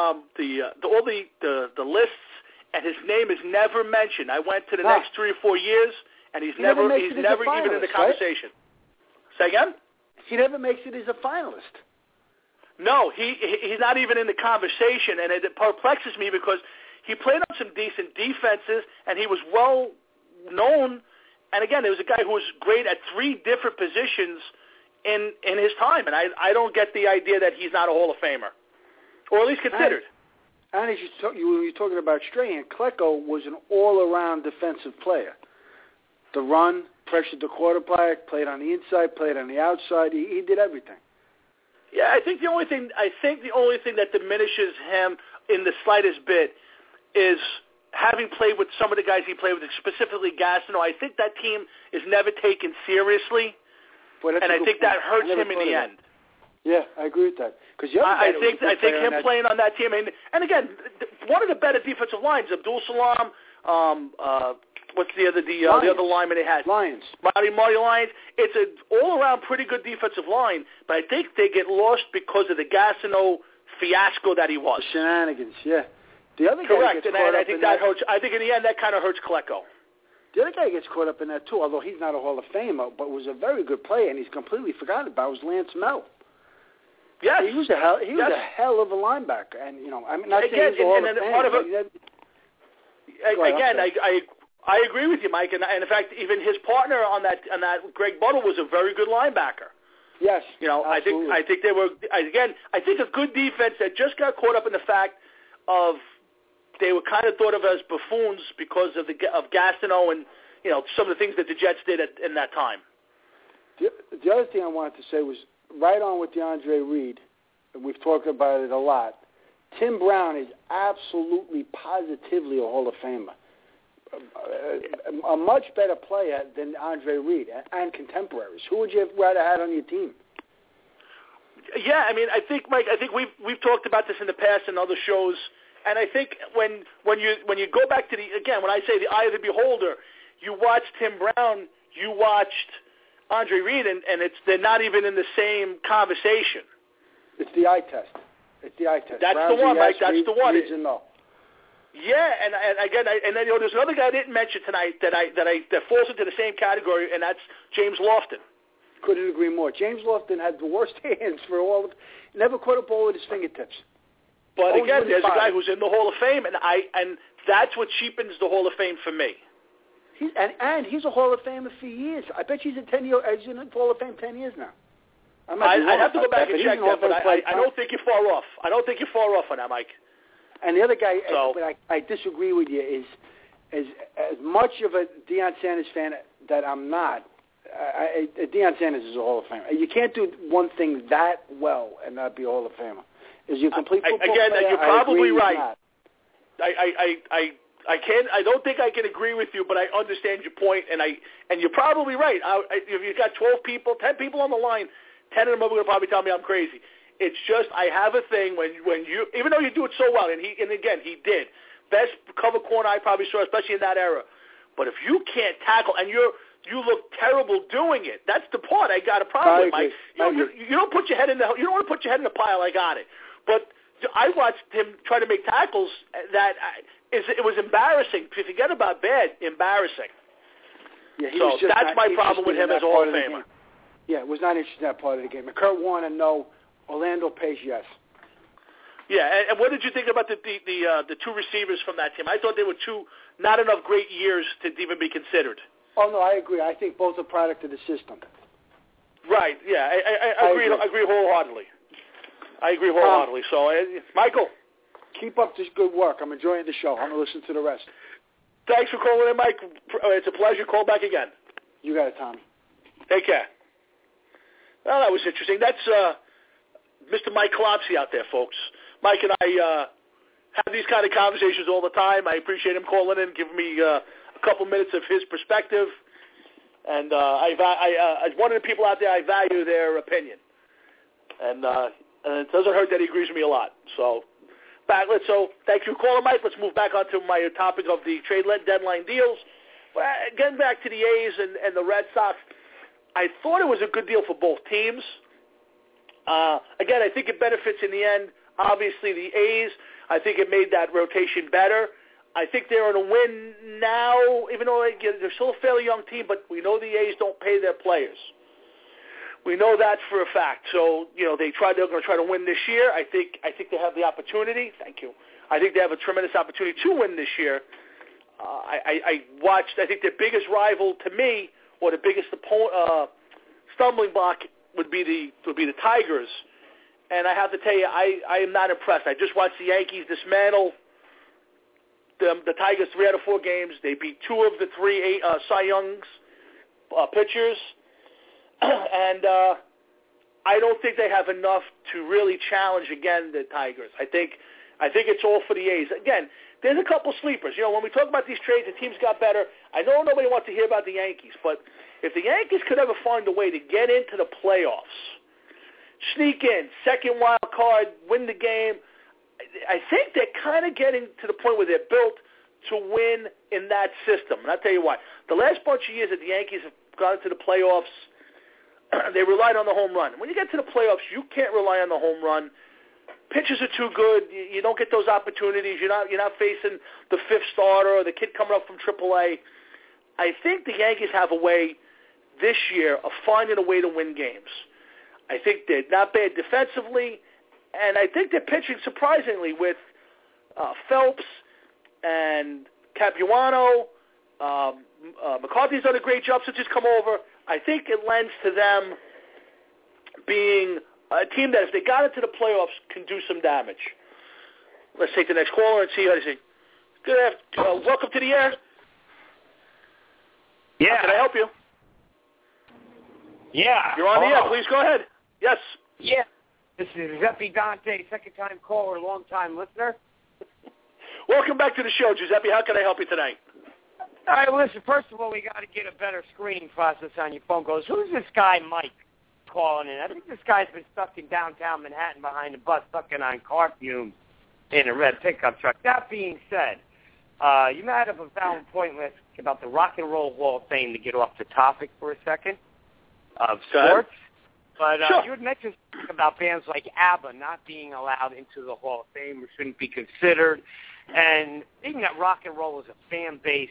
the lists, and his name is never mentioned. I went to the next 3 or 4 years, and he's never even in the conversation. Right? Say again? He never makes it as a finalist. No, he's not even in the conversation, and it perplexes me because he played on some decent defenses, and he was well known. And again, there was a guy who was great at 3 different positions in his time, and I don't get the idea that he's not a Hall of Famer, or at least considered. And as you're talking about Strahan, Klecko was an all-around defensive player. The run, pressured the quarterback, played on the inside, played on the outside. He did everything. Yeah, I think the only thing that diminishes him in the slightest bit is having played with some of the guys he played with, specifically Gastineau. I think that team is never taken seriously, and I think that hurts him in the end. Yeah, I agree with that. I think him playing on that team, and again, one of the better defensive lines, Abdul Salam. What's the other lineman they had? Lions. Marty Lyons. It's an all-around pretty good defensive line, but I think they get lost because of the Gastineau fiasco that he was. The shenanigans, yeah. The other guy correct, gets and I think that hurts. I think in the end that kind of hurts Klecko. The other guy gets caught up in that too, although he's not a Hall of Famer, but was a very good player, and he's completely forgotten about. Was Lance Mel. Yes, he was a hell of a linebacker, and I'm not saying he's a Hall of Famer. I agree with you, Mike, and in fact, even his partner on that Greg Buttle was a very good linebacker. Yes, absolutely. I think they were I think a good defense that just got caught up in the fact of they were kind of thought of as buffoons because of Gastineau and some of the things that the Jets did in that time. The other thing I wanted to say was right on with DeAndre Reed, and we've talked about it a lot. Tim Brown is absolutely positively a Hall of Famer. A much better player than Andre Reed and contemporaries. Who would you have rather had on your team? Yeah, I mean, I think, Mike, we've talked about this in the past in other shows, and I think when you go back to when I say the eye of the beholder, you watched Tim Brown, you watched Andre Reed, and they're not even in the same conversation. It's the eye test. That's Brown's the one, Mike. Yes, that's Reed, the one. Reed's a no. Yeah, and then there's another guy I didn't mention tonight that falls into the same category, and that's James Lofton. Couldn't agree more. James Lofton had the worst hands for all of it. Never caught a ball with his fingertips. But again, there's a guy who's in the Hall of Fame, and that's what cheapens the Hall of Fame for me. He's a Hall of Famer for years. I bet he's in the Hall of Fame 10 years now. I have to go back and check that, but I don't think you're far off. I don't think you're far off on that, Mike. And the other guy, but I disagree with you, is as much of a Deion Sanders fan that I'm not. Deion Sanders is a Hall of Famer. You can't do one thing that well and not be a Hall of Famer. Is you a complete football player? You're probably right. I don't think I can agree with you, but I understand your point, and you're probably right. If you've got 12 people, 10 people on the line, 10 of them are going to probably tell me I'm crazy. It's just I have a thing when you, even though you do it so well, and again he did, best cover corner I probably saw, especially in that era. But if you can't tackle and you look terrible doing it, that's the part I got a problem with, Mike. You don't put your head in you don't want to put your head in the pile. I got it, but I watched him try to make tackles that it was embarrassing. If you forget about bad, embarrassing. Yeah, so that's my problem with him as a Hall of Famer. Yeah, it was not interested in that part of the game. Kurt Warner, no. Orlando Pace, yes. Yeah, and what did you think about the two receivers from that team? I thought they were two not enough great years to even be considered. Oh, no, I agree. I think both are product of the system. Right, yeah, I agree wholeheartedly. So, Michael. Keep up this good work. I'm enjoying the show. I'm going to listen to the rest. Thanks for calling in, Mike. It's a pleasure. Call back again. You got it, Tommy. Take care. Well, that was interesting. That's Mr. Mike Klopsy out there, folks. Mike and I have these kind of conversations all the time. I appreciate him calling in, giving me a couple minutes of his perspective. And as one of the people out there, I value their opinion. And it doesn't hurt that he agrees with me a lot. So thank you for calling, Mike. Let's move back onto my topic of the trade deadline deals. Getting back to the A's and the Red Sox, I thought it was a good deal for both teams. Again, I think it benefits in the end, obviously, the A's. I think it made that rotation better. I think they're on a win now, even though they're still a fairly young team, but we know the A's don't pay their players. We know that for a fact. So, they're going to try to win this year. I think they have the opportunity. Thank you. I think they have a tremendous opportunity to win this year. I watched, I think their biggest rival to me, or the biggest stumbling block would be the Tigers. And I have to tell you, I am not impressed. I just watched the Yankees dismantle the Tigers 3 out of 4 games. They beat 2 of the 3 Cy Young's pitchers. And I don't think they have enough to really challenge again the Tigers. I think it's all for the A's. Again, there's a couple sleepers. When we talk about these trades, the teams got better. I know nobody wants to hear about the Yankees, but if the Yankees could ever find a way to get into the playoffs, sneak in, second wild card, win the game, I think they're kind of getting to the point where they're built to win in that system. And I'll tell you why. The last bunch of years that the Yankees have gone into the playoffs, they relied on the home run. When you get to the playoffs, you can't rely on the home run. Pitchers are too good. You don't get those opportunities. You're not facing the fifth starter or the kid coming up from AAA. I think the Yankees have a way this year of finding a way to win games. I think they're not bad defensively, and I think they're pitching surprisingly with Phelps and Capuano. McCarthy's done a great job since he's come over. I think it lends to them being a team that, if they got into the playoffs, can do some damage. Let's take the next caller and see how they say. Good afternoon. Welcome to the air. Yeah. How can I help you? Yeah. You're on the air. Please go ahead. Yes. Yeah. This is Giuseppe Dante, second-time caller, long-time listener. Welcome back to the show, Giuseppe. How can I help you tonight? All right, listen, first of all, we got to get a better screening process on your phone calls. Who's this guy, Mike, calling in? I think this guy's been stuck in downtown Manhattan behind a bus, sucking on car fumes in a red pickup truck. That being said, you might have a valid point about the Rock and Roll Hall of Fame, to get off the topic for a second of sports. But sure. You had mentioned something about bands like ABBA not being allowed into the Hall of Fame or shouldn't be considered. And even that rock and roll is a fan-based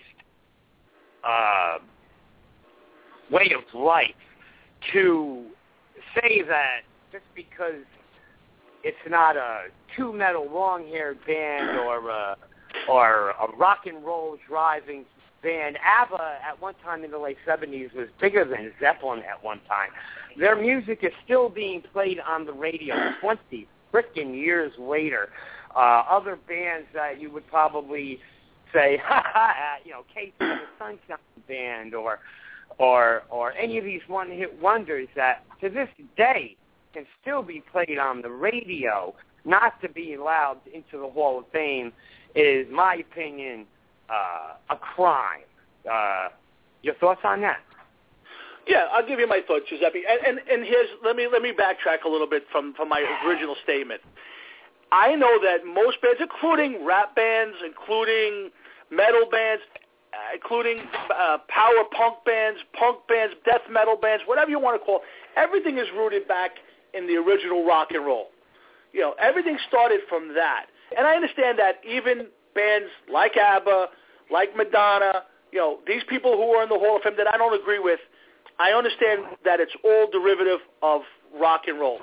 way of life, to say that just because it's not a two-metal long-haired band or a rock and roll driving band. ABBA at one time in the late 70s was bigger than Zeppelin at one time. Their music is still being played on the radio 20 frickin' years later. Other bands that you would probably say, Casey and the Sunshine Band or any of these one-hit wonders that to this day can still be played on the radio, not to be allowed into the Hall of Fame is, my opinion, a crime. Your thoughts on that? Yeah, I'll give you my thoughts, Giuseppe. And here's let me backtrack a little bit from my original statement. I know that most bands, including rap bands, including metal bands, including power punk bands, death metal bands, whatever you want to call it, everything is rooted back in the original rock and roll. Everything started from that. And I understand that even bands like ABBA, like Madonna, these people who are in the Hall of Fame that I don't agree with, I understand that it's all derivative of rock and roll.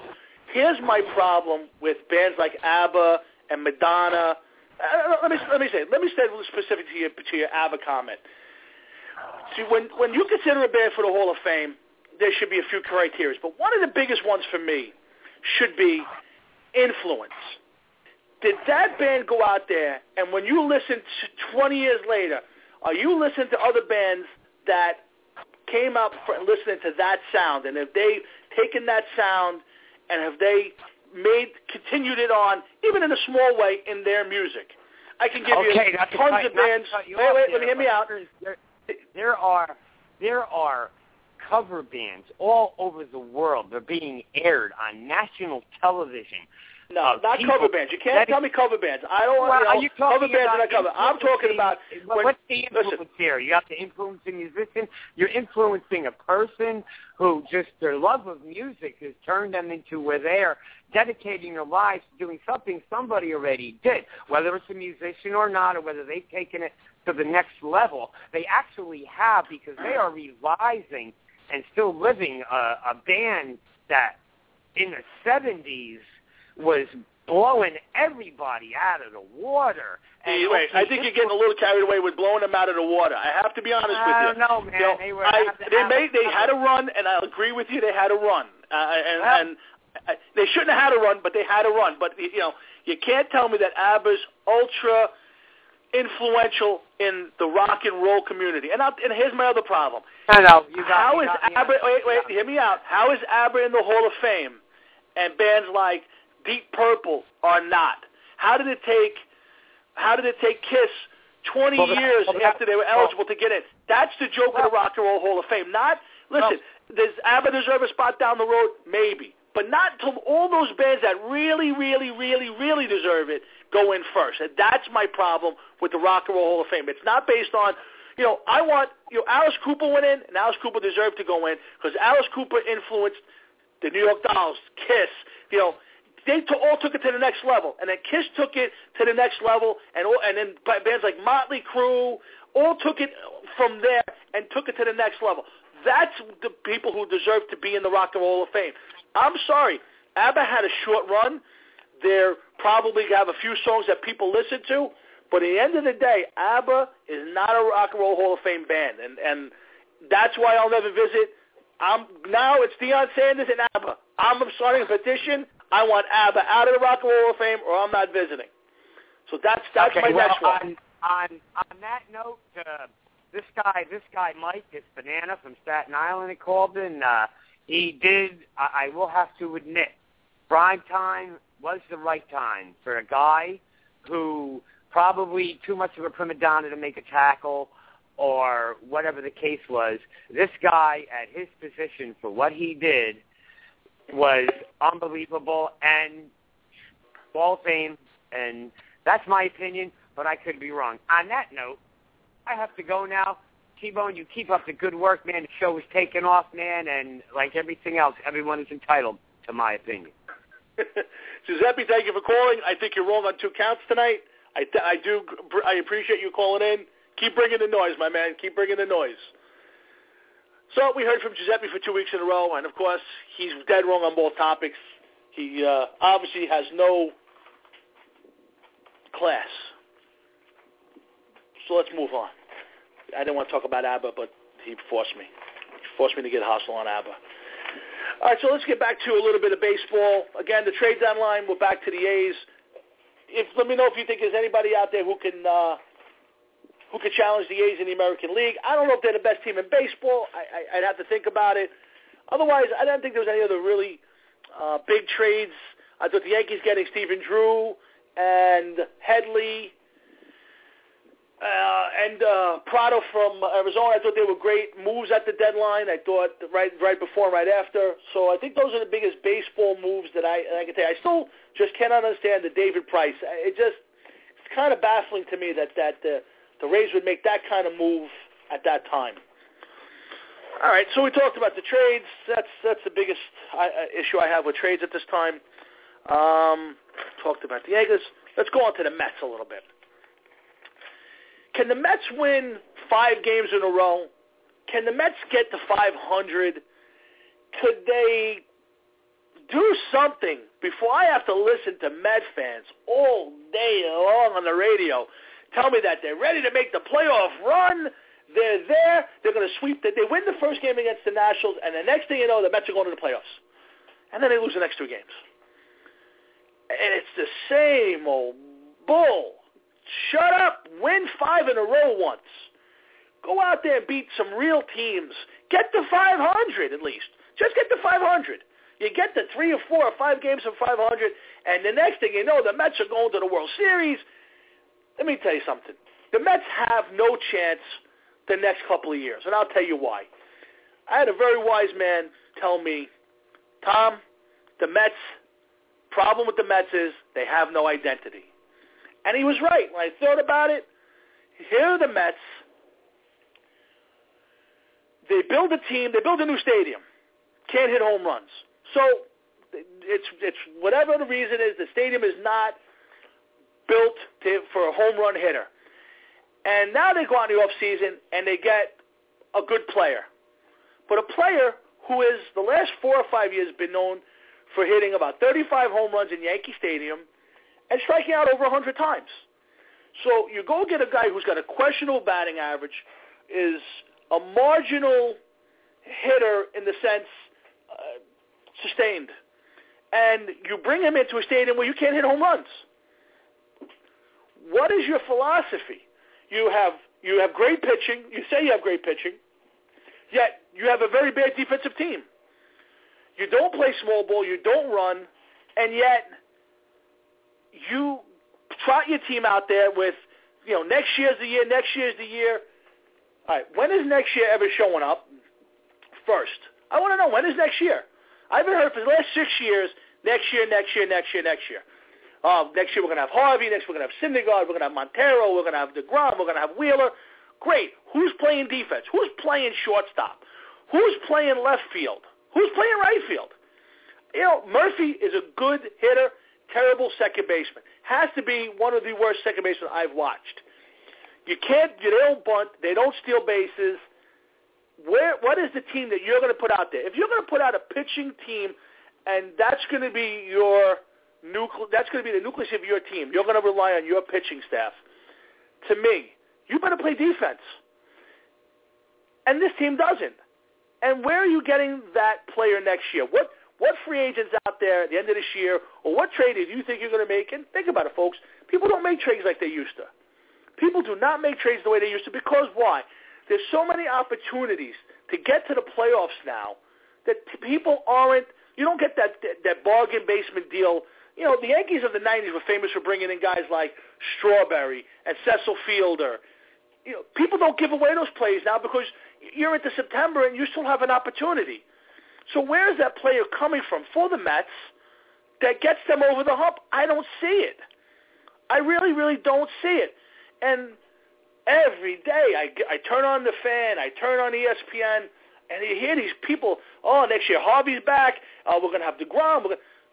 Here's my problem with bands like ABBA and Madonna. Let me say specific to your ABBA comment. See, when you consider a band for the Hall of Fame, there should be a few criteria. But one of the biggest ones for me should be influence. Did that band go out there, and when you listen to 20 years later, are you listening to other bands that came up and listening to that sound? And have they taken that sound and have they continued it on, even in a small way, in their music? I can give you tons of bands. Wait, let me hear me out. There are cover bands all over the world. They're being aired on national television. No, not cover bands. You can't tell me cover bands. I don't want cover bands are not cover. I'm talking about what's the influence here? You have to influence a musician. You're influencing a person who just their love of music has turned them into where they're dedicating their lives to doing something somebody already did, whether it's a musician or not, or whether they've taken it to the next level. They actually have, because they are revising and still living a band that in the 70s was blowing everybody out of the water. And I think you're getting a little carried away with blowing them out of the water. I have to be honest with you. I don't know, man. They had a run, and I'll agree with you. They had a run, and they shouldn't have had a run, but they had a run. But you can't tell me that ABBA's ultra influential in the rock and roll community. And here's my other problem. I know. How is ABBA? Wait, hear me out. How is ABBA in the Hall of Fame, and bands like Deep Purple are not? How did it take Kiss 20 years after they were eligible to get in? That's the joke of the Rock and Roll Hall of Fame. Does ABBA deserve a spot down the road? Maybe. But not until all those bands that really, really, really, really deserve it go in first. And that's my problem with the Rock and Roll Hall of Fame. It's not based on, I want, Alice Cooper went in, and Alice Cooper deserved to go in because Alice Cooper influenced the New York Dolls, Kiss, they all took it to the next level, and then Kiss took it to the next level, and then bands like Motley Crue all took it from there and took it to the next level. That's the people who deserve to be in the Rock and Roll Hall of Fame. I'm sorry, ABBA had a short run. They're probably have a few songs that people listen to, but at the end of the day, ABBA is not a Rock and Roll Hall of Fame band, and that's why I'll never visit. Now it's Deion Sanders and ABBA. I'm starting a petition. I want ABBA out of the Rock and Roll Hall of Fame, or I'm not visiting. So that's my next one. On that note, this guy Mike, this banana from Staten Island, had called in. He did. I will have to admit, prime time was the right time for a guy who probably too much of a prima donna to make a tackle, or whatever the case was. This guy at his position for what he did was unbelievable and Hall of Fame, and that's my opinion, but I could be wrong. On that note, I have to go now. T-Bone, you keep up the good work, man. The show is taking off, man, and like everything else, everyone is entitled to my opinion. Giuseppe, thank you for calling. I think you're wrong on 2 counts tonight. I appreciate you calling in. Keep bringing the noise, my man. Keep bringing the noise. So we heard from Giuseppe for 2 weeks in a row, and, of course, he's dead wrong on both topics. He obviously has no class. So let's move on. I didn't want to talk about ABBA, but he forced me. He forced me to get hostile on ABBA. All right, so let's get back to a little bit of baseball. Again, the trade deadline, we're back to the A's. Let me know if you think there's anybody out there who could challenge the A's in the American League. I don't know if they're the best team in baseball. I'd have to think about it. Otherwise, I don't think there was any other really big trades. I thought the Yankees getting Stephen Drew and Headley and Prado from Arizona, I thought they were great moves at the deadline. I thought right before and right after. So I think those are the biggest baseball moves that I can tell you. I still just cannot understand the David Price. It's kind of baffling to me that the Rays would make that kind of move at that time. All right, so we talked about the trades. That's the biggest issue I have with trades at this time. Talked about the Yankees. Let's go on to the Mets a little bit. Can the Mets win 5 games in a row? Can the Mets get to 500? Could they Do something before I have to listen to Met fans all day long on the radio tell me that they're ready to make the playoff run. They're there. They're going to sweep. They win the first game against the Nationals, and the next thing you know, the Mets are going to the playoffs. And then they lose the next 2 games. And it's the same old bull. Shut up. Win 5 in a row once. Go out there and beat some real teams. Get to 500 at least. Just get to 500. You get to 3 or 4 or 5 games of 500, and the next thing you know, the Mets are going to the World Series. Let me tell you something. The Mets have no chance the next couple of years, and I'll tell you why. I had a very wise man tell me, Tom, the Mets, problem with the Mets is they have no identity. And he was right. When I thought about it, here are the Mets. They build a team. They build a new stadium. Can't hit home runs. So it's whatever the reason is, the stadium is not built for a home run hitter. And now they go out in the offseason and they get a good player. But a player who is the last 4 or 5 years been known for hitting about 35 home runs in Yankee Stadium and striking out over 100 times. So you go get a guy who's got a questionable batting average, is a marginal hitter in the sense sustained, and you bring him into a stadium where you can't hit home runs. What is your philosophy? You have great pitching. You say you have great pitching, yet you have a very bad defensive team. You don't play small ball. You don't run, and yet you trot your team out there with, next year's the year, next year's the year. All right, when is next year ever showing up? First, I want to know, when is next year? I haven't heard for the last 6 years, next year. Next year we're going to have Harvey. Next we're going to have Syndergaard. We're going to have Montero. We're going to have DeGrom. We're going to have Wheeler. Great. Who's playing defense? Who's playing shortstop? Who's playing left field? Who's playing right field? Murphy is a good hitter, terrible second baseman. Has to be one of the worst second basemen I've watched. They don't bunt. They don't steal bases. What is the team that you're going to put out there? If you're going to put out a pitching team, and that's going to be the nucleus of your team, you're going to rely on your pitching staff. To me, you better play defense. And this team doesn't. And where are you getting that player next year? What free agents out there at the end of this year, or what trade do you think you're going to make? And think about it, folks. People don't make trades like they used to. People do not make trades the way they used to, because why? There's so many opportunities to get to the playoffs now that people aren't. You don't get that bargain basement deal. The Yankees of the 90s were famous for bringing in guys like Strawberry and Cecil Fielder. People don't give away those plays now because you're into September and you still have an opportunity. So where is that player coming from for the Mets that gets them over the hump? I don't see it. I really, really don't see it. And every day I turn on the fan, I turn on ESPN, and you hear these people, next year Harvey's back, we're going to have DeGrom.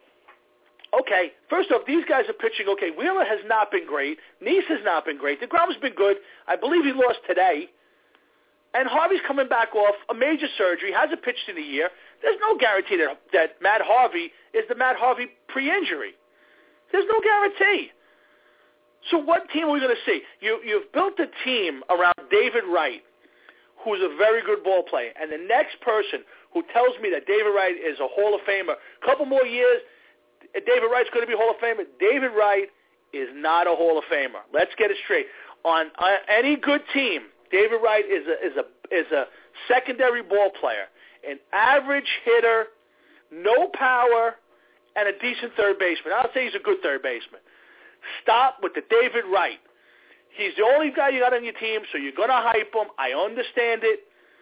Okay, first off, these guys are pitching okay. Wheeler has not been great. Neese has not been great. DeGrom's been good. I believe he lost today. And Harvey's coming back off a major surgery, hasn't pitched in a year. There's no guarantee that Matt Harvey is the Matt Harvey pre-injury. There's no guarantee. So what team are we going to see? You've built a team around David Wright, who's a very good ball player. And the next person who tells me that David Wright is a Hall of Famer, a couple more years, David Wright's going to be a Hall of Famer. David Wright is not a Hall of Famer. Let's get it straight. On any good team, David Wright is a secondary ball player, an average hitter, no power, and a decent third baseman. I'll say he's a good third baseman. Stop with the David Wright. He's the only guy you got on your team, so you're going to hype him. I understand it.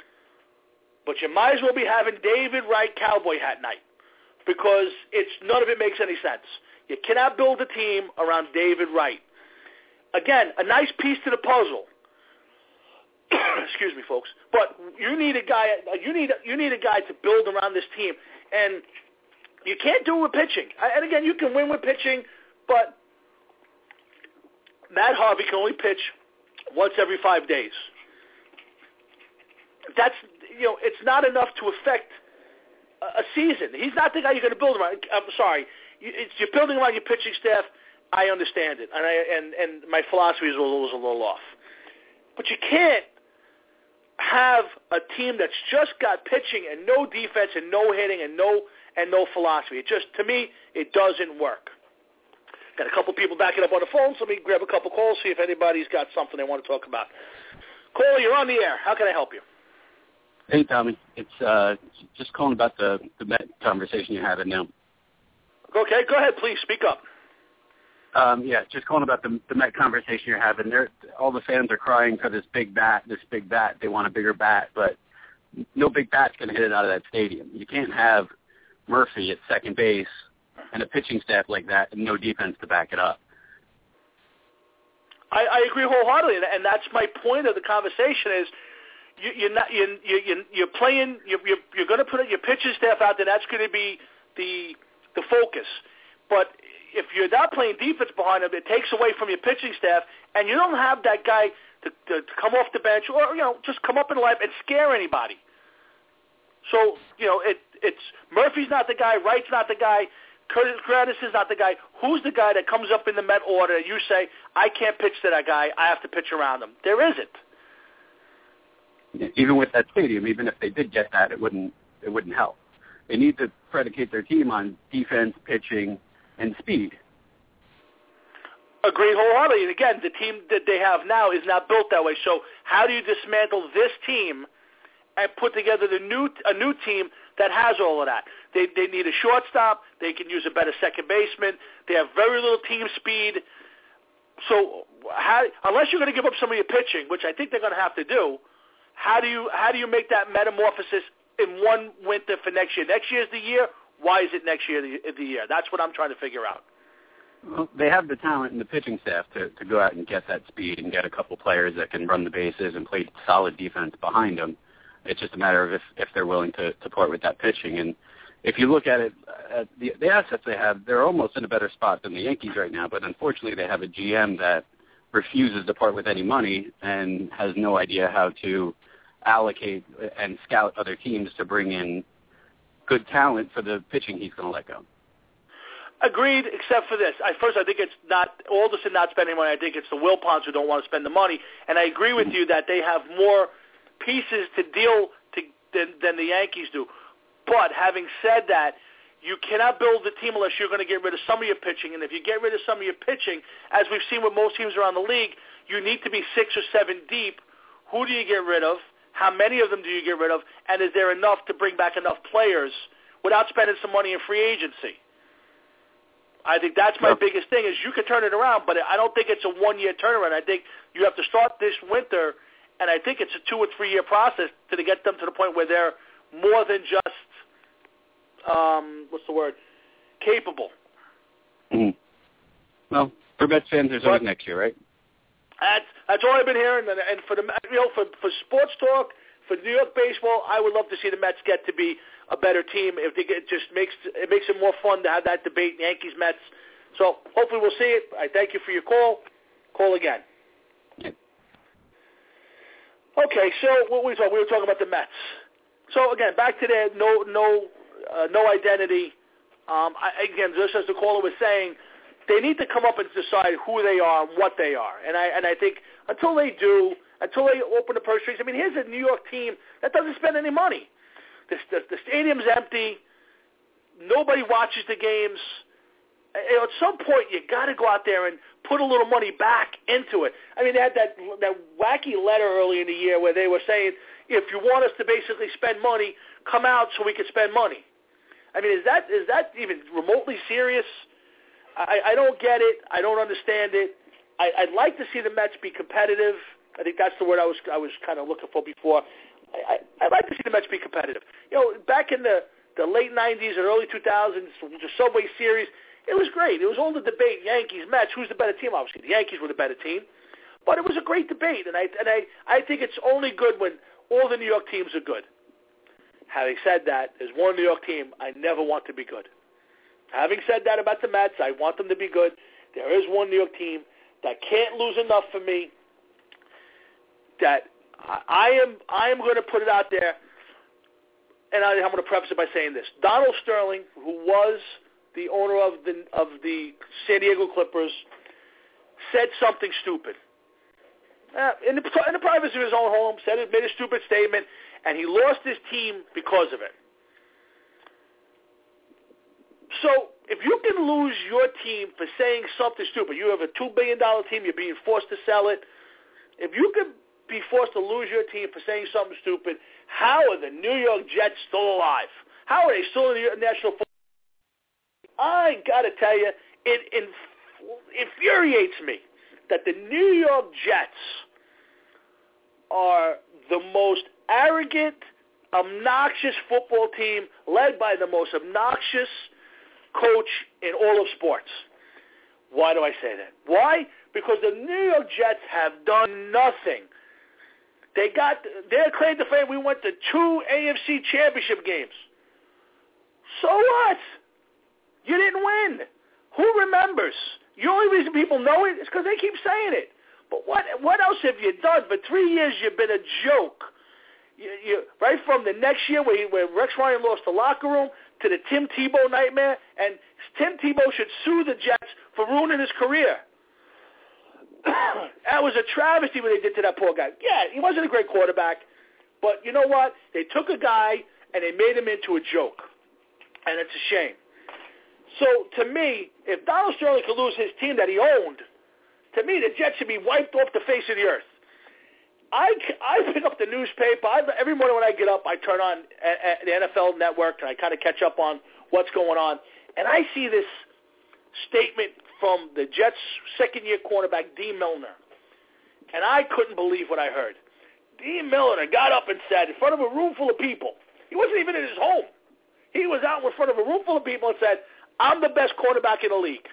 But you might as well be having David Wright cowboy hat night, because none of it makes any sense. You cannot build a team around David Wright. Again, a nice piece to the puzzle. Excuse me, folks. But you need a guy. You need a guy to build around this team, and you can't do it with pitching. And again, you can win with pitching, but Matt Harvey can only pitch once every 5 days. That's it's not enough to affect a season. He's not the guy you're going to build around. I'm sorry. You're building around your pitching staff. I understand it, and my philosophy is a little off. But you can't have a team that's just got pitching and no defense and no hitting and no philosophy. It just, to me, it doesn't work. Got a couple people backing up on the phone, so let me grab a couple calls, see if anybody's got something they want to talk about. Caller, you're on the air. How can I help you? Hey, Tommy. It's just calling about the Met conversation you're having now. Okay, go ahead, please. Speak up. Yeah, just calling about the Met conversation you're having. All the fans are crying for this big bat. They want a bigger bat, but no big bat's going to hit it out of that stadium. You can't have Murphy at second base and a pitching staff like that and no defense to back it up. I agree wholeheartedly, and that's my point of the conversation is you're playing. You're going to put your pitching staff out there. That's going to be the focus, but if you're not playing defense behind them, it takes away from your pitching staff, and you don't have that guy to come off the bench or just come up in the lineup and scare anybody. So it's Murphy's not the guy, Wright's not the guy, Curtis Grannis is not the guy. Who's the guy that comes up in the Met order? You say, I can't pitch to that guy. I have to pitch around him. There isn't. Even with that stadium, even if they did get that, it wouldn't help. They need to predicate their team on defense, pitching, and speed. Agreed wholeheartedly. And again, the team that they have now is not built that way. So how do you dismantle this team and put together a new team that has all of that? They need a shortstop. They can use a better second baseman. They have very little team speed. So unless you're going to give up some of your pitching, which I think they're going to have to do, how do you make that metamorphosis in one winter for next year? Next year's the year. Why is it next year the year? That's what I'm trying to figure out. Well, they have the talent in the pitching staff to go out and get that speed and get a couple players that can run the bases and play solid defense behind them. It's just a matter of if they're willing to part with that pitching. And if you look at it, the assets they have, they're almost in a better spot than the Yankees right now. But unfortunately, they have a GM that refuses to part with any money and has no idea how to allocate and scout other teams to bring in good talent for the pitching he's going to let go. Agreed, except for this. I think it's not Alderson not spending money. I think it's the Wilpons who don't want to spend the money. And I agree with you that they have more pieces to deal than the Yankees do. But having said that, you cannot build the team unless you're going to get rid of some of your pitching. And if you get rid of some of your pitching, as we've seen with most teams around the league, you need to be 6 or 7 deep. Who do you get rid of? How many of them do you get rid of? And is there enough to bring back enough players without spending some money in free agency? I think that's my biggest thing is you can turn it around, but I don't think it's a one-year turnaround. I think you have to start this winter, and I think it's a 2 or 3 year process to get them to the point where they're more than just, capable. Mm-hmm. Well, for Mets fans, there's always next year, right? That's all I've been hearing, and for for sports talk, for New York baseball, I would love to see the Mets get to be a better team. If they get, it just makes it more fun to have that debate, Yankees Mets. So hopefully we'll see it. I thank you for your call. Call again. Yep. Okay, so what we were talking about the Mets. So again, back to their no identity. Again, just as the caller was saying, they need to come up and decide who they are and what they are. And I think until they open the purse strings, I mean, here's a New York team that doesn't spend any money. The stadium's empty. Nobody watches the games. At some point, you got to go out there and put a little money back into it. I mean, they had that wacky letter early in the year where they were saying, if you want us to basically spend money, come out so we can spend money. I mean, is that even remotely serious? I don't get it. I don't understand it. I'd like to see the Mets be competitive. I think that's the word I was kind of looking for before. I'd like to see the Mets be competitive. Back in the late 90s and early 2000s, the Subway Series, it was great. It was all the debate, Yankees, Mets, who's the better team? Obviously, the Yankees were the better team. But it was a great debate, and I think it's only good when all the New York teams are good. Having said that, there's one New York team I never want to be good. Having said that about the Mets, I want them to be good. There is one New York team that can't lose enough for me that I am going to put it out there. and I'm going to preface it by saying this. Donald Sterling, who was the owner of the San Diego Clippers, said something stupid. In the privacy of his own home, made a stupid statement, and he lost his team because of it. So if you can lose your team for saying something stupid, you have a $2 billion team, you're being forced to sell it. If you could be forced to lose your team for saying something stupid, how are the New York Jets still alive? How are they still in the National Football League? I got to tell you, it infuriates me that the New York Jets are the most arrogant, obnoxious football team led by the most obnoxious coach in all of sports. Why do I say that? Why? Because the New York Jets have done nothing. Their claim to fame, we went to 2 AFC championship games. So what? You didn't win. Who remembers? The only reason people know it is because they keep saying it. But what else have you done? For 3 years, you've been a joke. You right from the next year where Rex Ryan lost the locker room to the Tim Tebow nightmare, and Tim Tebow should sue the Jets for ruining his career. That was a travesty what they did to that poor guy. Yeah, he wasn't a great quarterback, but you know what? They took a guy and they made him into a joke, and it's a shame. So to me, if Donald Sterling could lose his team that he owned, to me the Jets should be wiped off the face of the earth. I pick up the newspaper. Every morning when I get up, I turn on the NFL Network, and I kind of catch up on what's going on. And I see this statement from the Jets' second-year cornerback, Dee Milliner. And I couldn't believe what I heard. Dee Milliner got up and said, in front of a room full of people, he wasn't even in his home. He was out in front of a room full of people and said, I'm the best quarterback in the league.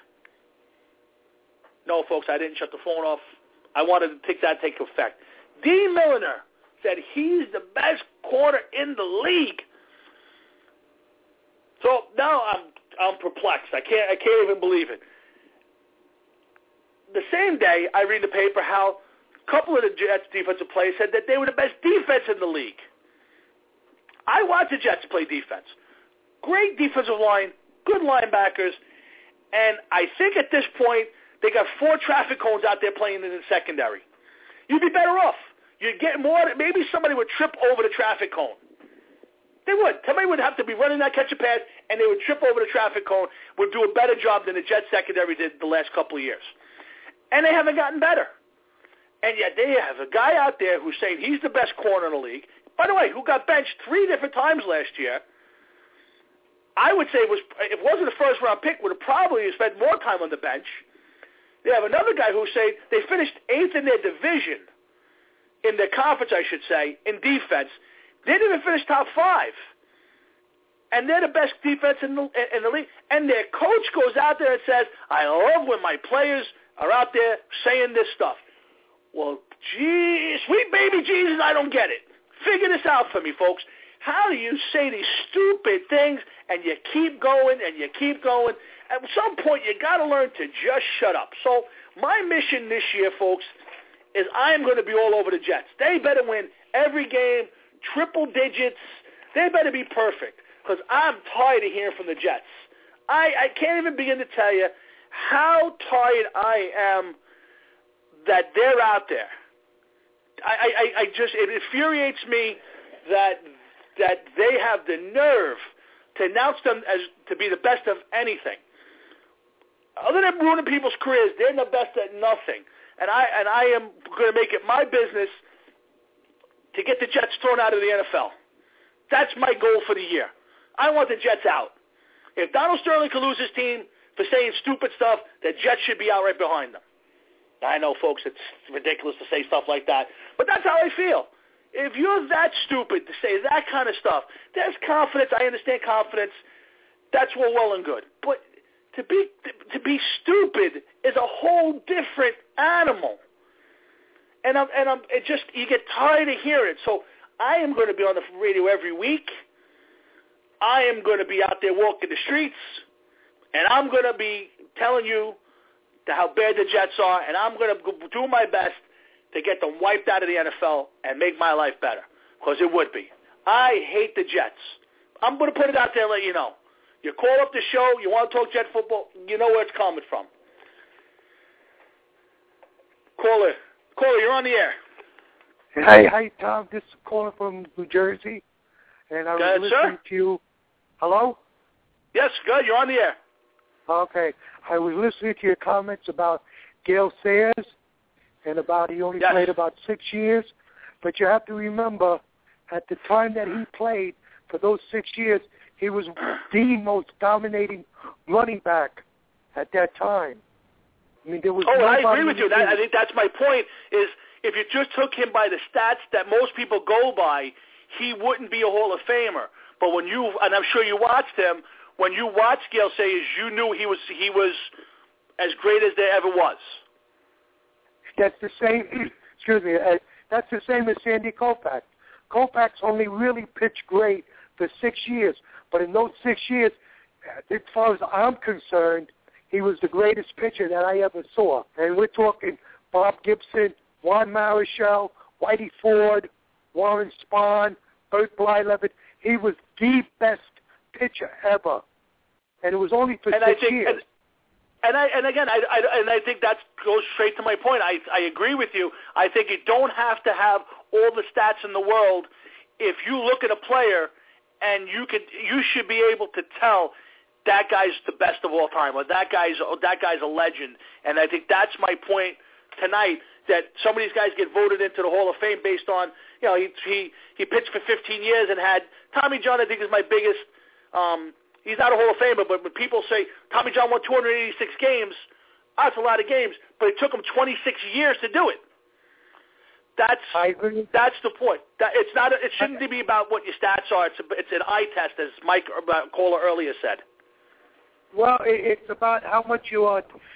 No, folks, I didn't shut the phone off. I wanted to take effect. Dee Milliner said he's the best corner in the league. So now I'm perplexed. I can't even believe it. The same day, I read in the paper how a couple of the Jets defensive players said that they were the best defense in the league. I watch the Jets play defense. Great defensive line, good linebackers, and I think at this point they got 4 traffic cones out there playing in the secondary. You'd be better off. You'd get more. Maybe somebody would trip over the traffic cone. They would. Somebody would have to be running that catch a pass, and they would trip over the traffic cone, would do a better job than the Jets secondary did the last couple of years. And they haven't gotten better. And yet they have a guy out there who's saying he's the best corner in the league. By the way, who got benched 3 different times last year. I would say if it wasn't a first-round pick, would have probably spent more time on the bench. They have another guy who say they finished 8th in their division, in their conference, I should say, in defense. They didn't even finish top 5. And they're the best defense in the league. And their coach goes out there and says, I love when my players are out there saying this stuff. Well, gee, sweet baby Jesus, I don't get it. Figure this out for me, folks. How do you say these stupid things and you keep going and you keep going? At some point, you got to learn to just shut up. So my mission this year, folks, is I'm going to be all over the Jets. They better win every game, triple digits. They better be perfect because I'm tired of hearing from the Jets. I can't even begin to tell you how tired I am that they're out there. It infuriates me that they have the nerve to announce them as to be the best of anything. Other than ruining people's careers, they're the best at nothing. And I am going to make it my business to get the Jets thrown out of the NFL. That's my goal for the year. I want the Jets out. If Donald Sterling could lose his team for saying stupid stuff, the Jets should be out right behind them. I know, folks, it's ridiculous to say stuff like that, but that's how I feel. If you're that stupid to say that kind of stuff, there's confidence. I understand confidence. That's well and good. But to be stupid is a whole different animal. And you get tired of hearing it. So I am going to be on the radio every week. I am going to be out there walking the streets, and I'm going to be telling you how bad the Jets are, and I'm going to do my best to get them wiped out of the NFL and make my life better, because it would be. I hate the Jets. I'm going to put it out there and let you know. You call up the show, you want to talk Jet football, you know where it's coming from. Caller, you're on the air. Hi, Tom. This is calling from New Jersey, and I was listening to you. Hello? Yes, good. You're on the air. Okay. I was listening to your comments about Gale Sayers and about he only played about 6 years, but you have to remember at the time that he played for those 6 years, he was the most dominating running back at that time. I mean, there was I agree with you. I think that's my point, is if you just took him by the stats that most people go by, he wouldn't be a Hall of Famer. But when you, and I'm sure you watched him, when you watched Gale Sayers, you knew he was as great as there ever was. That's the same, excuse me, that's the same as Sandy Koufax. Koufax only really pitched great for 6 years, but in those 6 years, as far as I'm concerned, he was the greatest pitcher that I ever saw. And we're talking Bob Gibson, Juan Marichal, Whitey Ford, Warren Spahn, Bert Blyleven. He was the best pitcher ever, and it was only for 6 years. And I think that goes straight to my point. I agree with you. I think you don't have to have all the stats in the world. If you look at a player, and you should be able to tell that guy's the best of all time, or that guy's a legend. And I think that's my point tonight, that some of these guys get voted into the Hall of Fame based on, he pitched for 15 years and had Tommy John. I think is my biggest. He's not a Hall of Famer, but when people say Tommy John won 286 games, that's a lot of games, but it took him 26 years to do it. I agree. That's the point. It shouldn't be about what your stats are. It's an eye test, as Mike caller earlier said. Well, it's about how much you're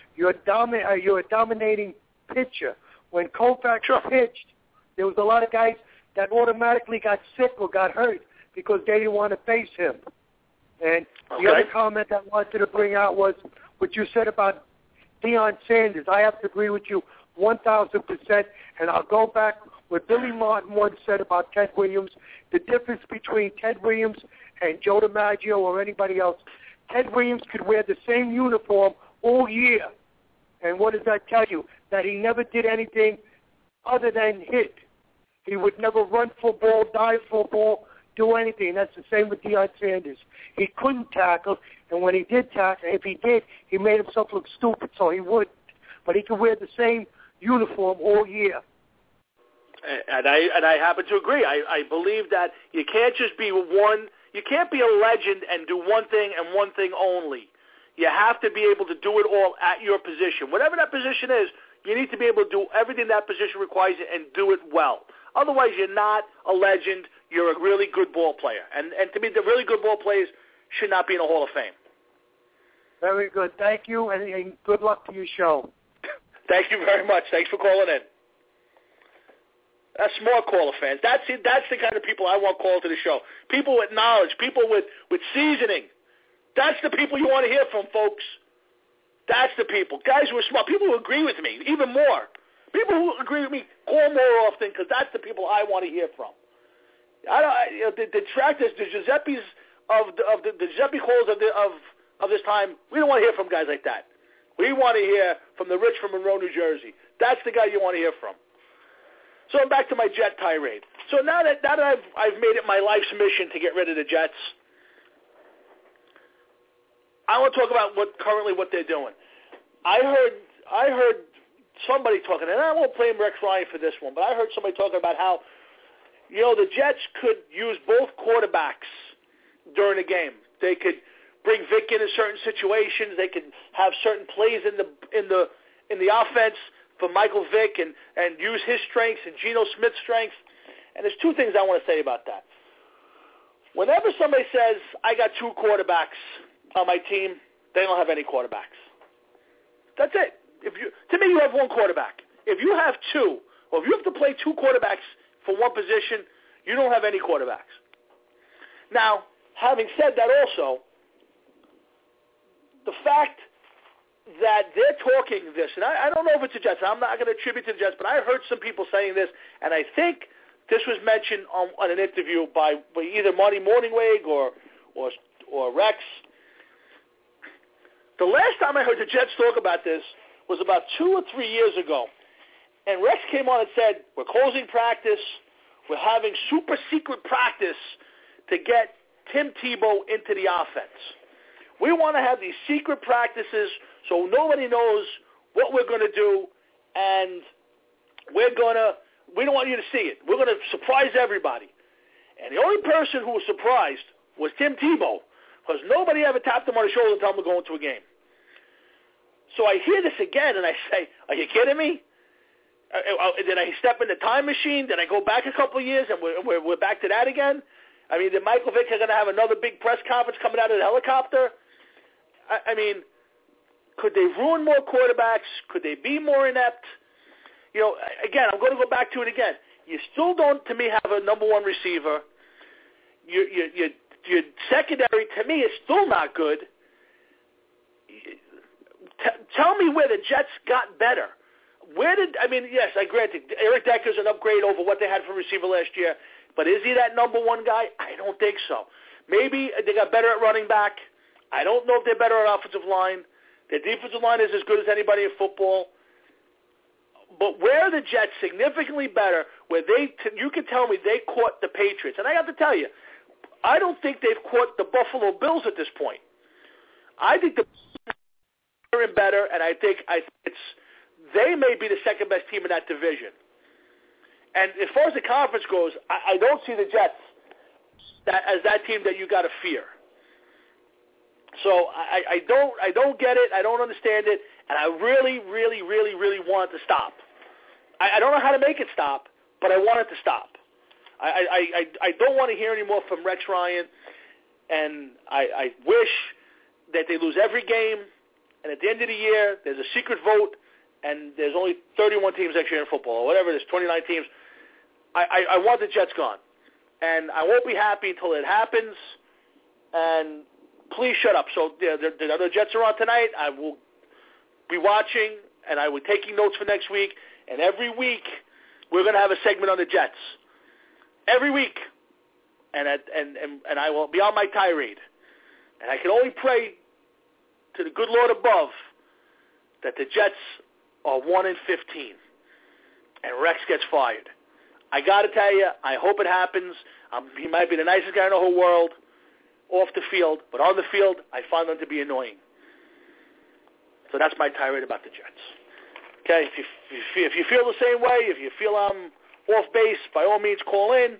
a dominating pitcher. When Koufax pitched, there was a lot of guys that automatically got sick or got hurt because they didn't want to face him. And the other comment I wanted to bring out was what you said about Deion Sanders. I have to agree with you 1,000%, and I'll go back what Billy Martin once said about Ted Williams. The difference between Ted Williams and Joe DiMaggio or anybody else, Ted Williams could wear the same uniform all year. And what does that tell you? That he never did anything other than hit. He would never run football, dive football, do anything. That's the same with Deion Sanders. He couldn't tackle, and when he did tackle, if he did, he made himself look stupid, so he wouldn't. But he could wear the same uniform all year. And I happen to agree. I believe that you can't just be one. You can't be a legend and do one thing and one thing only. You have to be able to do it all at your position. Whatever that position is, you need to be able to do everything that position requires you and do it well. Otherwise, you're not a legend. You're a really good ball player. And to me, the really good ball players should not be in the Hall of Fame. Very good. Thank you, and good luck to your show. Thank you very much. Thanks for calling in. That's smart caller fans. That's the kind of people I want called to the show. People with knowledge, people with seasoning. That's the people you want to hear from, folks. That's the people. Guys who are smart. People who agree with me, even more. People who agree with me, call more often, because that's the people I want to hear from. The detractors, the Giuseppes the Giuseppe calls of this time, we don't want to hear from guys like that. We want to hear from the rich from Monroe, New Jersey. That's the guy you want to hear from. So I'm back to my Jet tirade. So now that I've made it my life's mission to get rid of the Jets, I want to talk about what they're doing. I heard somebody talking, and I won't blame Rex Ryan for this one, but I heard somebody talking about how, the Jets could use both quarterbacks during a game. They could bring Vic in certain situations. They could have certain plays in the offense for Michael Vick and use his strengths and Geno Smith's strengths. And there's two things I want to say about that. Whenever somebody says, I got two quarterbacks on my team, they don't have any quarterbacks. That's it. To me, you have one quarterback. If you have two, or if you have to play two quarterbacks for one position, you don't have any quarterbacks. Now, having said that also, the fact that they're talking this, and I don't know if it's the Jets. I'm not going to attribute to the Jets, but I heard some people saying this, and I think this was mentioned on an interview by either Marty Morningweg or or Rex. The last time I heard the Jets talk about this was about 2 or 3 years ago. And Rex came on and said, we're closing practice. We're having super secret practice to get Tim Tebow into the offense. We want to have these secret practices so nobody knows what we're going to do, and we don't want you to see it. We're going to surprise everybody. And the only person who was surprised was Tim Tebow, because nobody ever tapped him on the shoulder and told him to go into a game. So I hear this again, and I say, are you kidding me? Did I step in the time machine? Did I go back a couple of years, and we're back to that again? I mean, did Michael Vick going to have another big press conference coming out of the helicopter? I mean, could they ruin more quarterbacks? Could they be more inept? You know, again, I'm going to go back to it again. You still don't, to me, have a number one receiver. Your secondary, to me, is still not good. Tell me where the Jets got better. Yes, I granted, Eric Decker's an upgrade over what they had for receiver last year, but is he that number one guy? I don't think so. Maybe they got better at running back. I don't know if they're better at offensive line. Their defensive line is as good as anybody in football. But where are the Jets significantly better, where you can tell me they caught the Patriots? And I have to tell you, I don't think they've caught the Buffalo Bills at this point. I think the Bills are better, and I think they may be the second best team in that division. And as far as the conference goes, I don't see the Jets as that team that you got to fear. So I don't get it. I don't understand it, and I really, really, really, really want it to stop. I don't know how to make it stop, but I want it to stop. I don't want to hear any more from Rex Ryan, and I wish that they lose every game, and at the end of the year, there's a secret vote, and there's only 31 teams next year in football, or whatever it is, 29 teams. I want the Jets gone, and I won't be happy until it happens, and please shut up. So the other Jets are on tonight. I will be watching, and I will be taking notes for next week, and every week we're going to have a segment on the Jets. Every week, and I will be on my tirade. And I can only pray to the good Lord above that the Jets are 1-15, and Rex gets fired. I got to tell you, I hope it happens. He might be the nicest guy in the whole world off the field, but on the field, I find them to be annoying. So that's my tirade about the Jets. Okay, if you feel the same way, if you feel I'm off base, by all means, call in.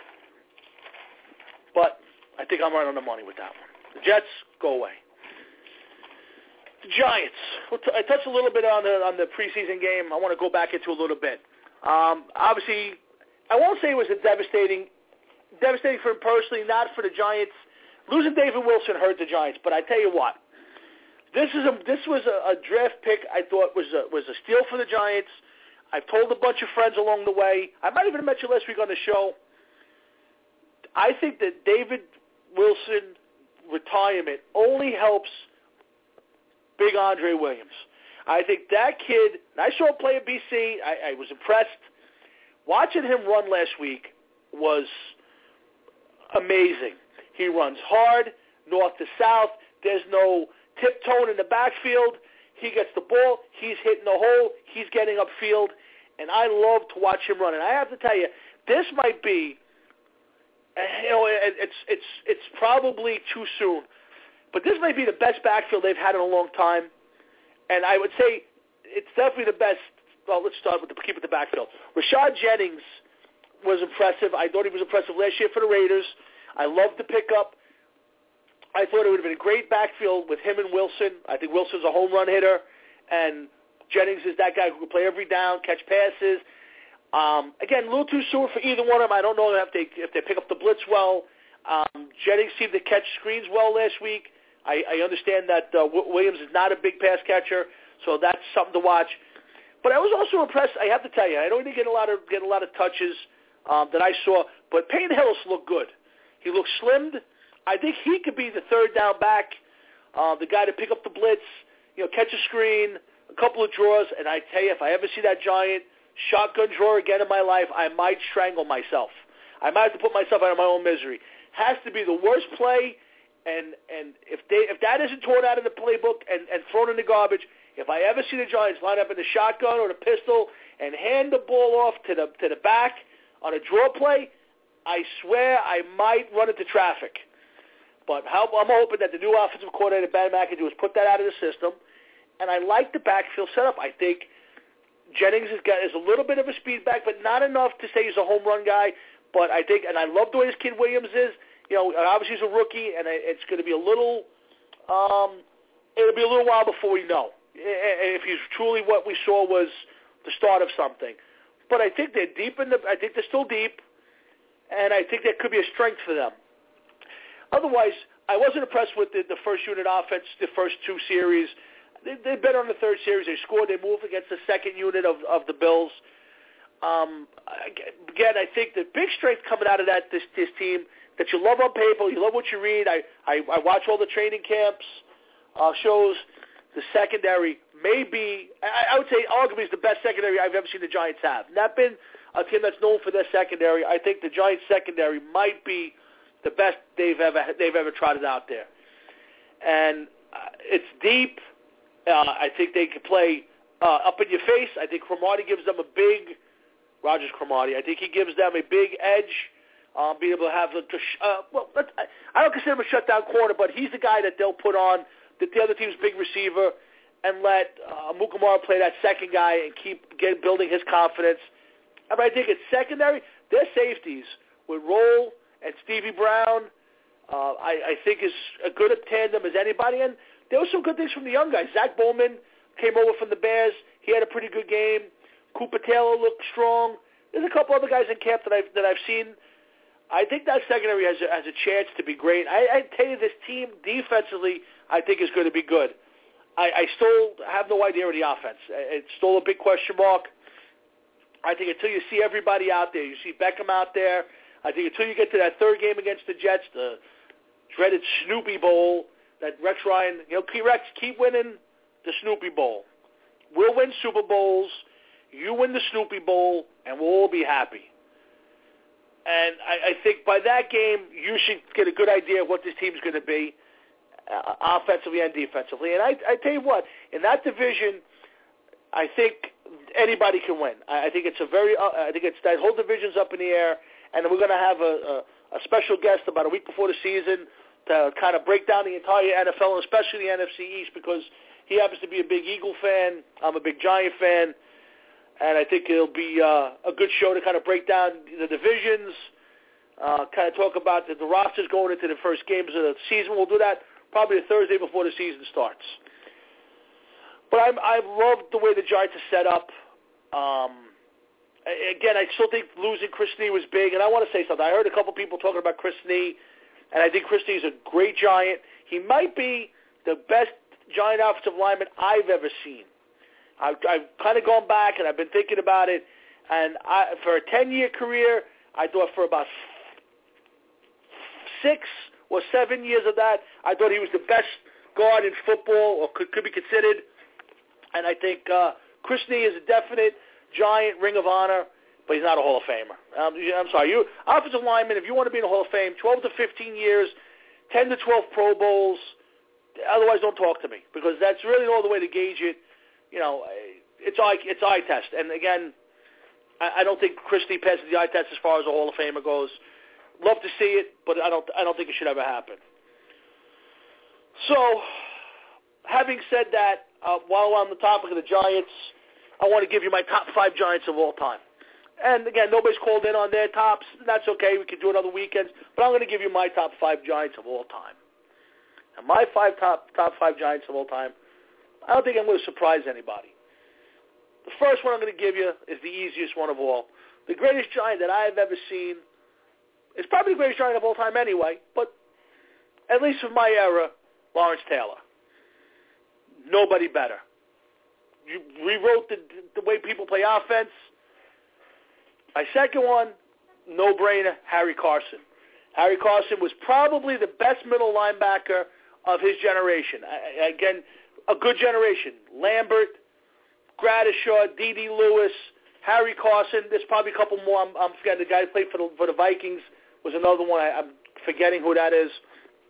But I think I'm right on the money with that one. The Jets, go away. The Giants. I touched a little bit on the preseason game. I want to go back into a little bit. Obviously, I won't say it was devastating for him personally, not for the Giants. Losing David Wilson hurt the Giants, but I tell you what, this was a draft pick I thought was a steal for the Giants. I've told a bunch of friends along the way. I might even have met you last week on the show. I think that David Wilson retirement only helps Big Andre Williams. I think that kid, and I saw him play at BC. I was impressed. Watching him run last week was amazing. He runs hard, north to south. There's no tiptoeing in the backfield. He gets the ball. He's hitting the hole. He's getting upfield. And I love to watch him run. And I have to tell you, this might be, it's probably too soon, but this might be the best backfield they've had in a long time. And I would say it's definitely the best. Well, let's start with keep it the backfield. Rashad Jennings was impressive. I thought he was impressive last year for the Raiders. I loved the pickup. I thought it would have been a great backfield with him and Wilson. I think Wilson's a home run hitter, and Jennings is that guy who can play every down, catch passes. Again, a little too soon for either one of them. I don't know if they pick up the blitz well. Jennings seemed to catch screens well last week. I understand that Williams is not a big pass catcher, so that's something to watch. But I was also impressed. I have to tell you, I don't even get a lot of touches that I saw, but Payne Hillis looked good. He looked slimmed. I think he could be the third down back, the guy to pick up the blitz, catch a screen, a couple of draws. And I tell you, if I ever see that Giant shotgun drawer again in my life, I might strangle myself. I might have to put myself out of my own misery. Has to be the worst play And if that isn't torn out of the playbook and thrown in the garbage, if I ever see the Giants line up in the shotgun or the pistol and hand the ball off to the back on a draw play, I swear I might run into traffic. But I'm hoping that the new offensive coordinator, Ben McAdoo, has put that out of the system. And I like the backfield setup. I think Jennings is a little bit of a speed back, but not enough to say he's a home run guy. But I think, and I love the way this kid Williams is. You know, obviously he's a rookie, and it's going to be a little. It'll be a little while before we know if he's truly what we saw was the start of something. But I think they're deep I think they're still deep, and I think that could be a strength for them. Otherwise, I wasn't impressed with the first unit offense, the first two series. They're better on the third series. They scored. They moved against the second unit of the Bills. Again, I think the big strength coming out of this team that you love on paper, you love what you read. I watch all the training camps shows. The secondary may be, I would say, arguably is the best secondary I've ever seen the Giants have. Not been a team that's known for their secondary. I think the Giants secondary might be the best they've ever trotted out there, and it's deep. I think they can play up in your face. I think Cromartie gives them a big. Rogers Cromartie. I think he gives them a big edge. Being able to have I don't consider him a shutdown corner, but he's the guy that they'll put on the other team's big receiver and let Mukamara play that second guy and keep building his confidence. And I think it's secondary. Their safeties with Roll and Stevie Brown, I think is as good a tandem as anybody. And there were some good things from the young guys. Zach Bowman came over from the Bears. He had a pretty good game. Cooper Taylor looked strong. There's a couple other guys in camp that I've seen. I think that secondary has a chance to be great. I tell you, this team defensively, I think is going to be good. I still have no idea of the offense. It's still a big question mark. I think until you see everybody out there, you see Beckham out there, I think until you get to that third game against the Jets, the dreaded Snoopy Bowl, that Rex Ryan, Rex, keep winning the Snoopy Bowl. We'll win Super Bowls. You win the Snoopy Bowl, and we'll all be happy. And I think by that game, you should get a good idea of what this team's going to be, offensively and defensively. And I tell you what, in that division, I think anybody can win. I think it's that whole division's up in the air, and we're going to have a special guest about a week before the season to kind of break down the entire NFL, and especially the NFC East, because he happens to be a big Eagle fan. I'm a big Giant fan. And I think it'll be a good show to kind of break down the divisions, kind of talk about the rosters going into the first games of the season. We'll do that probably the Thursday before the season starts. But I love the way the Giants are set up. Again, I still think losing Chris Snee was big. And I want to say something. I heard a couple people talking about Chris Snee, and I think Chris Snee is a great Giant. He might be the best Giant offensive lineman I've ever seen. I've kind of gone back, and I've been thinking about it. And for a 10-year career, I thought for about 6 or 7 years of that, I thought he was the best guard in football, or could be considered. And I think Chris Snee is a definite Giant Ring of Honor, but he's not a Hall of Famer. I'm sorry. You offensive lineman, if you want to be in the Hall of Fame, 12 to 15 years, 10 to 12 Pro Bowls. Otherwise, don't talk to me, because that's really all the way to gauge it. It's eye test. And again, I don't think Chris Snee passes the eye test as far as a Hall of Famer goes. Love to see it, but I don't think it should ever happen. So, having said that, while on the topic of the Giants, I want to give you my top 5 Giants of all time. And again, nobody's called in on their tops. That's okay. We can do it other weekends. But I'm going to give you my top 5 Giants of all time. And my top 5 Giants of all time, I don't think I'm going to surprise anybody. The first one I'm going to give you is the easiest one of all. The greatest Giant that I have ever seen is probably the greatest Giant of all time anyway, but at least in my era, Lawrence Taylor. Nobody better. You rewrote the way people play offense. My second one, no-brainer, Harry Carson. Harry Carson was probably the best middle linebacker of his generation. Again, a good generation. Lambert, Gradishaw, D.D. Lewis, Harry Carson. There's probably a couple more. I'm forgetting. The guy who played for the Vikings was another one. I'm forgetting who that is.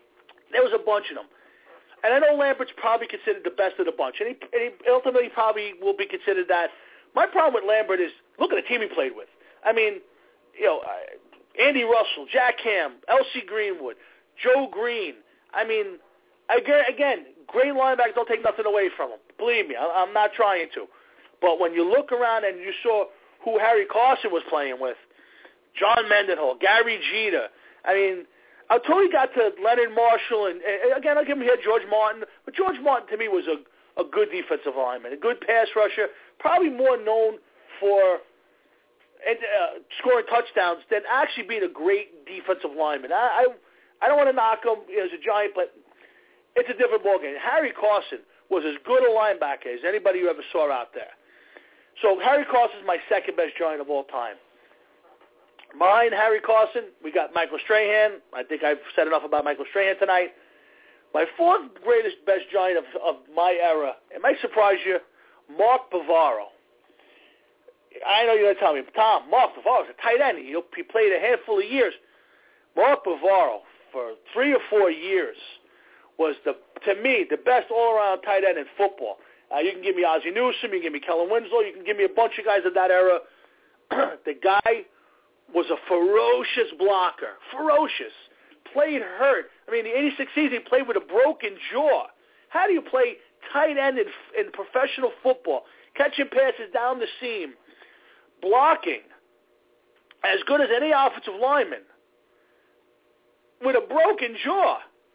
There was a bunch of them. And I know Lambert's probably considered the best of the bunch, and he ultimately probably will be considered that. My problem with Lambert is, look at the team he played with. I mean, Andy Russell, Jack Ham, L.C. Greenwood, Joe Green. I mean, again, great linebackers, don't take nothing away from them. Believe me, I'm not trying to. But when you look around and you saw who Harry Carson was playing with, John Mendenhall, Gary Jeter, I mean, until he got to Leonard Marshall, and again, I'll give him here George Martin, but George Martin to me was a good defensive lineman, a good pass rusher, probably more known for scoring touchdowns than actually being a great defensive lineman. I don't want to knock him as a Giant, but it's a different ballgame. Harry Carson was as good a linebacker as anybody you ever saw out there. So Harry Carson is my second best Giant of all time. Behind Harry Carson, we got Michael Strahan. I think I've said enough about Michael Strahan tonight. My fourth greatest best Giant of my era, it might surprise you, Mark Bavaro. I know you're going to tell me, Tom, Mark Bavaro is a tight end. He played a handful of years. Mark Bavaro, for 3 or 4 years, was, to me, the best all-around tight end in football. You can give me Ozzie Newsome, you can give me Kellen Winslow, you can give me a bunch of guys of that era. The guy was a ferocious blocker. Ferocious. Played hurt. I mean, the 86 season, he played with a broken jaw. How do you play tight end in professional football? Catching passes down the seam. Blocking. As good as any offensive lineman. With a broken jaw.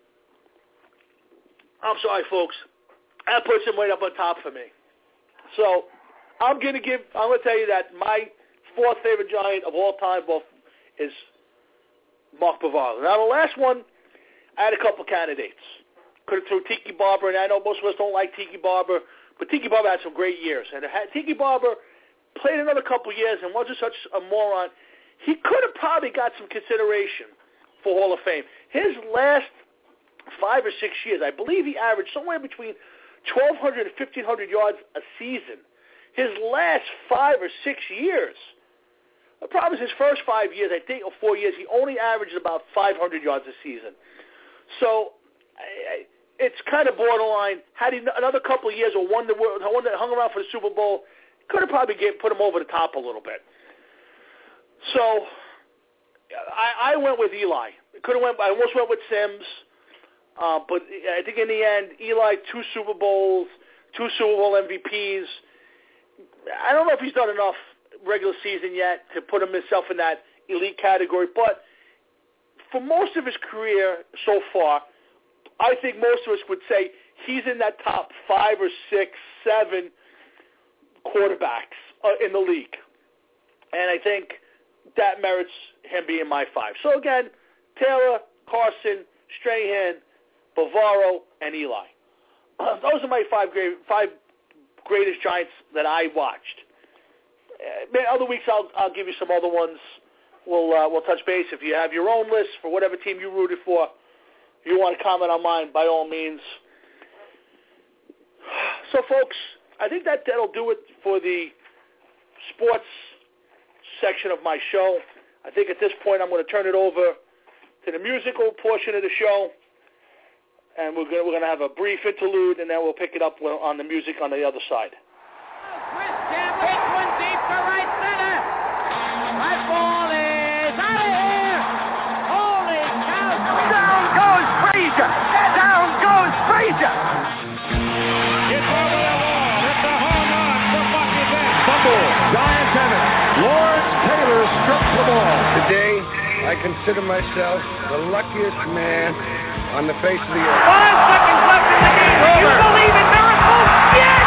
I'm sorry, folks. That puts him right up on top for me. So, I'm going to tell you that my fourth favorite Giant of all time is Mark Bavaro. Now, the last one, I had a couple candidates. Could have thrown Tiki Barber, and I know most of us don't like Tiki Barber, but Tiki Barber had some great years. And Tiki Barber played another couple years and wasn't such a moron. He could have probably got some consideration for Hall of Fame. His last 5 or 6 years, I believe he averaged somewhere between 1,200 and 1,500 yards a season. His last 5 or 6 years, the problem is his first 5 years, I think, or 4 years, he only averaged about 500 yards a season. So it's kind of borderline. Had he another couple of years or one that hung around for the Super Bowl, could have probably put him over the top a little bit. So I went with Eli. I almost went with Sims. But I think in the end, Eli, 2 Super Bowls, 2 Super Bowl MVPs. I don't know if he's done enough regular season yet to put himself in that elite category. But for most of his career so far, I think most of us would say he's in that top 5 or 6, 7 quarterbacks in the league. And I think that merits him being my 5. So again, Taylor, Carson, Strahan, Bavaro, and Eli. Those are my 5 greatest Giants that I watched. Other weeks I'll give you some other ones. We'll touch base. If you have your own list for whatever team you rooted for, if you want to comment on mine, by all means. So, folks, I think that'll do it for the sports section of my show. I think at this point I'm going to turn it over to the musical portion of the show. And we're going to have a brief interlude, and then we'll pick it up on the music on the other side. Chris Chambliss, one deep to right center. That ball is out of here. Holy cow. Down goes Frazier. Down goes Frazier. It's over the wall. It's a home run for Bucky Bench. Fumble. Giants have it. Lawrence Taylor struck the ball. Today, I consider myself the luckiest man on the face of the earth. 5 seconds left in the game. Do you believe in miracles? Yes!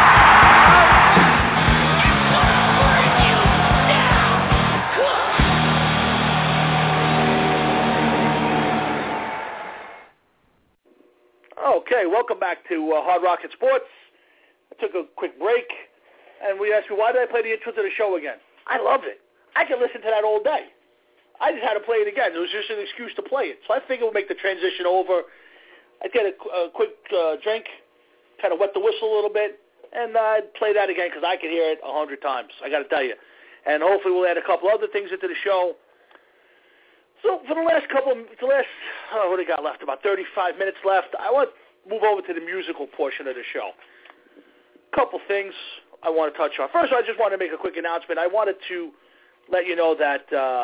Okay, welcome back to Hard Rocket Sports. I took a quick break, and we asked me, why did I play the intro to the show again? I love it. I can listen to that all day. I just had to play it again. It was just an excuse to play it. So I figured we'll make the transition over. I'd get a quick drink, kind of wet the whistle a little bit, and I'd play that again because I could hear it 100 times, I got to tell you. And hopefully we'll add a couple other things into the show. So for what do we got left? About 35 minutes left. I want to move over to the musical portion of the show. Couple things I want to touch on. First, I just want to make a quick announcement. I wanted to let you know that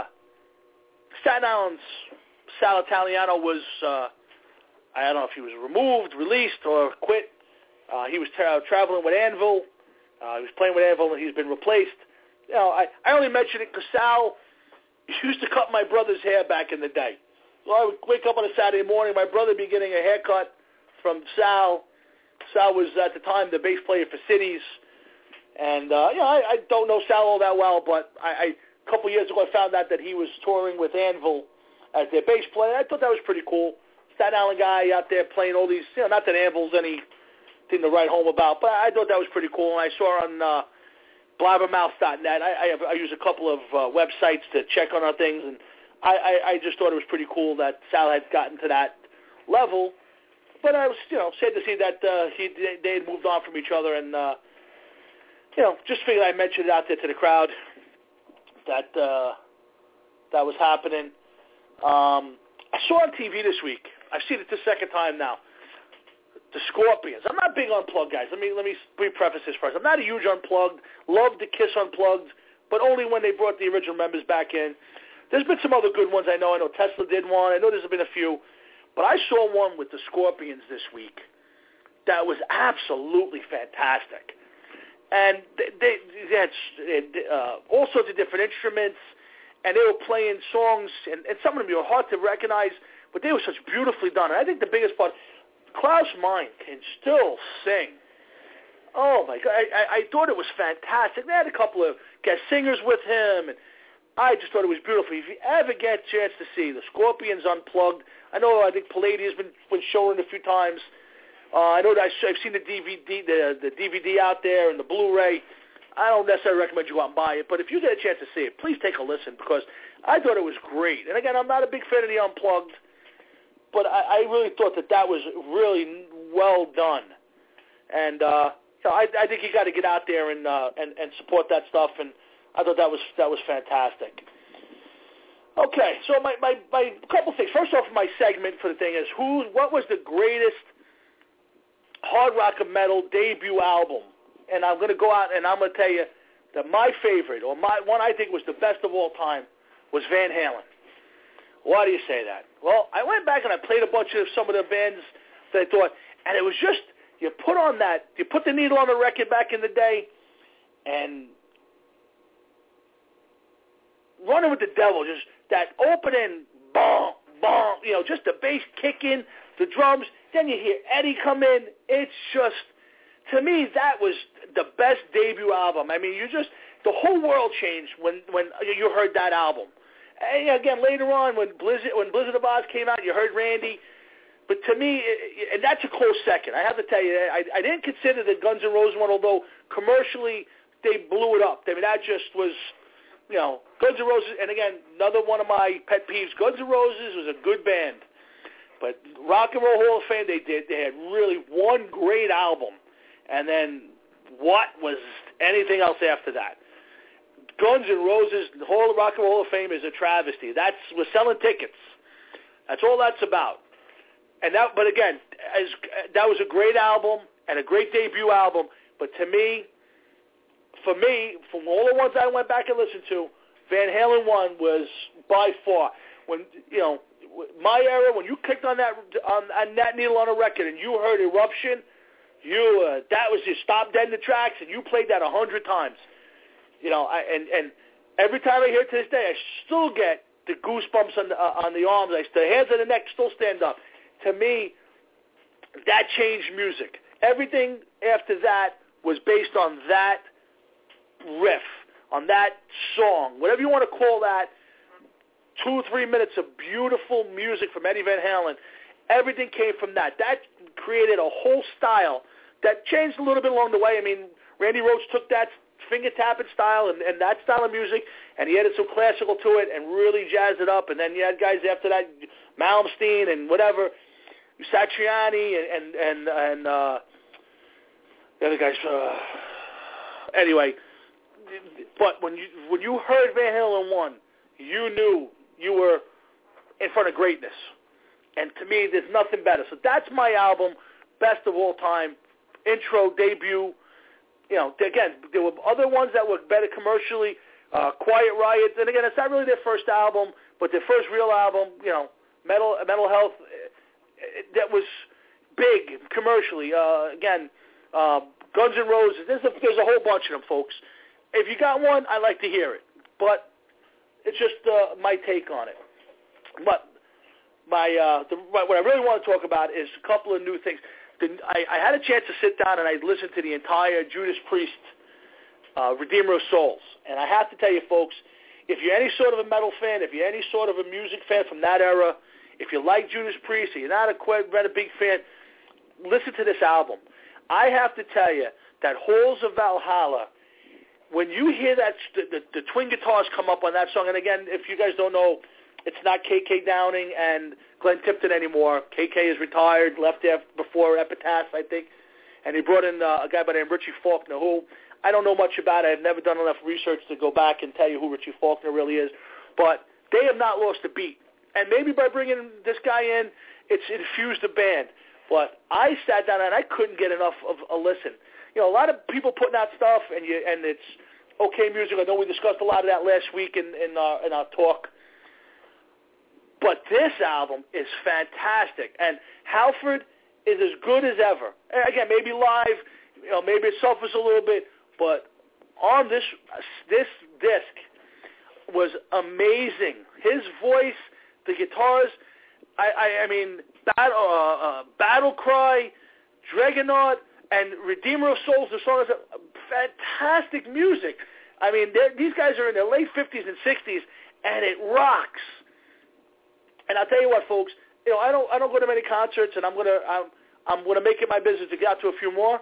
Staten Island's Sal Italiano was, I don't know if he was removed, released, or quit. He was traveling with Anvil. He was playing with Anvil, and he's been replaced. You know, I only mention it because Sal used to cut my brother's hair back in the day. So I would wake up on a Saturday morning, my brother would be getting a haircut from Sal. Sal was, at the time, the bass player for Cities. And, I don't know Sal all that well, but a couple years ago I found out that he was touring with Anvil as their bass player. I thought that was pretty cool. Staten Island guy out there playing all these, not that Anvil's anything to write home about, but I thought that was pretty cool. And I saw on blabbermouth.net, I use a couple of websites to check on our things, and I just thought it was pretty cool that Sal had gotten to that level. But I was, sad to see that they had moved on from each other, and just figured I'd mention it out there to the crowd that that was happening. I saw on TV this week. I've seen it the second time now. The Scorpions. I'm not big on Unplugged, guys. Let me preface this first. I'm not a huge Unplugged. Love the Kiss Unplugged, but only when they brought the original members back in. There's been some other good ones I know. I know Tesla did one. I know there's been a few. But I saw one with the Scorpions this week that was absolutely fantastic. And they had all sorts of different instruments, and they were playing songs, and some of them were hard to recognize, but they were such beautifully done. And I think the biggest part, Klaus Meine can still sing. Oh, my God. I thought it was fantastic. They had a couple of guest singers with him, and I just thought it was beautiful. If you ever get a chance to see the Scorpions Unplugged, I think Palladium has been showing it a few times. I know that I've seen the DVD out there and the Blu-ray. I don't necessarily recommend you go out and buy it, but if you get a chance to see it, please take a listen because I thought it was great. And again, I'm not a big fan of the Unplugged, but I really thought that was really well done. And I think you got to get out there and support that stuff. And I thought that was fantastic. Okay, so my couple things. First off, my segment for the thing is what was the greatest hard rock and metal debut album? And I'm going to go out and I'm going to tell you that my favorite, or my one I think was the best of all time, was Van Halen. Why do you say that? Well, I went back and I played a bunch of some of the bands that I thought, and it was just, you put the needle on the record back in the day, and Running with the Devil, just that opening, boom, boom, just the bass kicking, the drums, then you hear Eddie come in. It's just, to me, that was the best debut album. I mean, the whole world changed when you heard that album. And again, later on, when Blizzard of Oz came out, you heard Randy. But to me, and that's a close second. I have to tell you, I didn't consider the Guns N' Roses one, although commercially they blew it up. I mean, that just was, Guns N' Roses. And again, another one of my pet peeves, Guns N' Roses was a good band. But Rock and Roll Hall of Fame, they had really one great album. And then what was anything else after that? Guns N' Roses, the whole Rock and Roll Hall of Fame is a travesty. We're selling tickets. That's all that's about. But again, that was a great album and a great debut album. But for me, from all the ones I went back and listened to, Van Halen 1 was by far, when my era, when you clicked on that needle on a record and you heard Eruption, that was just stop dead in the tracks, and you played that 100 times. And every time I hear it to this day, I still get the goosebumps on the arms. The hairs on the neck still stand up. To me, that changed music. Everything after that was based on that riff, on that song, whatever you want to call that. 2 or 3 minutes of beautiful music from Eddie Van Halen. Everything came from that. That created a whole style that changed a little bit along the way. I mean, Randy Rhoads took that finger-tapping style and that style of music, and he added some classical to it and really jazzed it up. And then you had guys after that, Malmsteen and whatever, Satriani and the other guys. Anyway, but when you heard Van Halen 1, you knew you were in front of greatness. And to me, there's nothing better. So that's my album, best of all time, intro, debut. You know, again, there were other ones that were better commercially, Quiet Riot. And again, it's not really their first album, but their first real album, you know, Mental Health, that was big commercially. Again, Guns N' Roses. There's a whole bunch of them, folks. If you got one, I'd like to hear it. But it's just my take on it. But what I really want to talk about is a couple of new things. I had a chance to sit down and I listened to the entire Judas Priest Redeemer of Souls. And I have to tell you, folks, if you're any sort of a metal fan, if you're any sort of a music fan from that era, if you like Judas Priest or you're not a big fan, listen to this album. I have to tell you that Halls of Valhalla, when you hear that the twin guitars come up on that song, and again, if you guys don't know, it's not KK Downing and Glenn Tipton anymore. KK is retired, left there before Epitaph, I think, and he brought in a guy by the name of Richie Faulkner, who I don't know much about. I've never done enough research to go back and tell you who Richie Faulkner really is, but they have not lost a beat. And maybe by bringing this guy in, it's infused the band. But I sat down and I couldn't get enough of a listen. You know, a lot of people putting out stuff, and it's okay music. I know we discussed a lot of that last week in our talk. But this album is fantastic, and Halford is as good as ever. And again, maybe live, you know, maybe it suffers a little bit, but on this disc was amazing. His voice, the guitars, I mean, Battle Cry, Dregonaut, and Redeemer of Souls, the song is fantastic music. I mean, these guys are in their late 50s and 60s, and it rocks. And I'll tell you what, folks, you know, I don't go to many concerts, and I'm gonna make it my business to get out to a few more.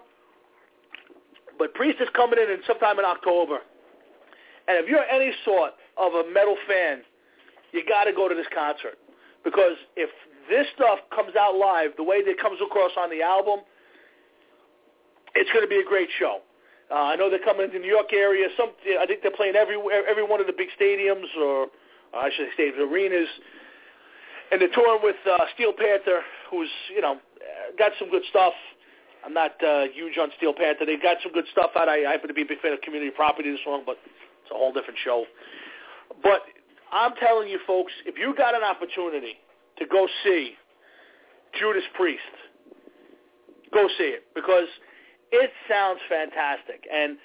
But Priest is coming in sometime in October, and if you're any sort of a metal fan, you got to go to this concert, because if this stuff comes out live the way that it comes across on the album, it's going to be a great show. I know they're coming into the New York area. I think they're playing every one of the big stadiums, or I should say arenas. And they're touring with Steel Panther, who's, you know, got some good stuff. I'm not huge on Steel Panther. They got some good stuff out. I happen to be a big fan of Community Property, this song, but it's a whole different show. But I'm telling you, folks, if you got an opportunity to go see Judas Priest, go see it, because it sounds fantastic. And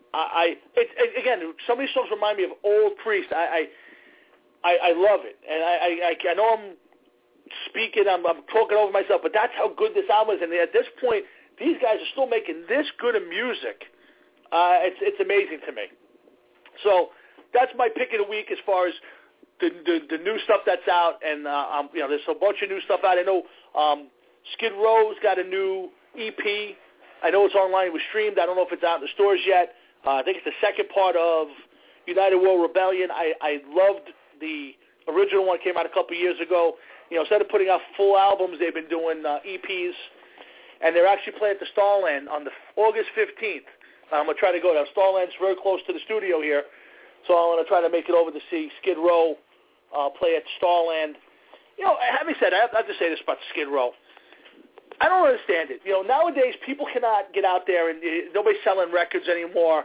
again, some of these songs remind me of old Priest. I love it, and I know I'm speaking, I'm talking over myself, but that's how good this album is. And at this point, these guys are still making this good of music. It's amazing to me. So that's my pick of the week as far as the new stuff that's out, and you know, there's a bunch of new stuff out. I know Skid Row's got a new EP. I know it's online. It was streamed. I don't know if it's out in the stores yet. I think it's the second part of United World Rebellion. I loved the original one. Came out a couple years ago. You know, instead of putting out full albums, they've been doing EPs, and they're actually playing at the Starland on the August 15th. I'm going to try to go there. Starland's very close to the studio here, so I'm going to try to make it over to see Skid Row play at Starland. You know, having said that, I have to say this about Skid Row. I don't understand it. You know, nowadays people cannot get out there, and nobody's selling records anymore.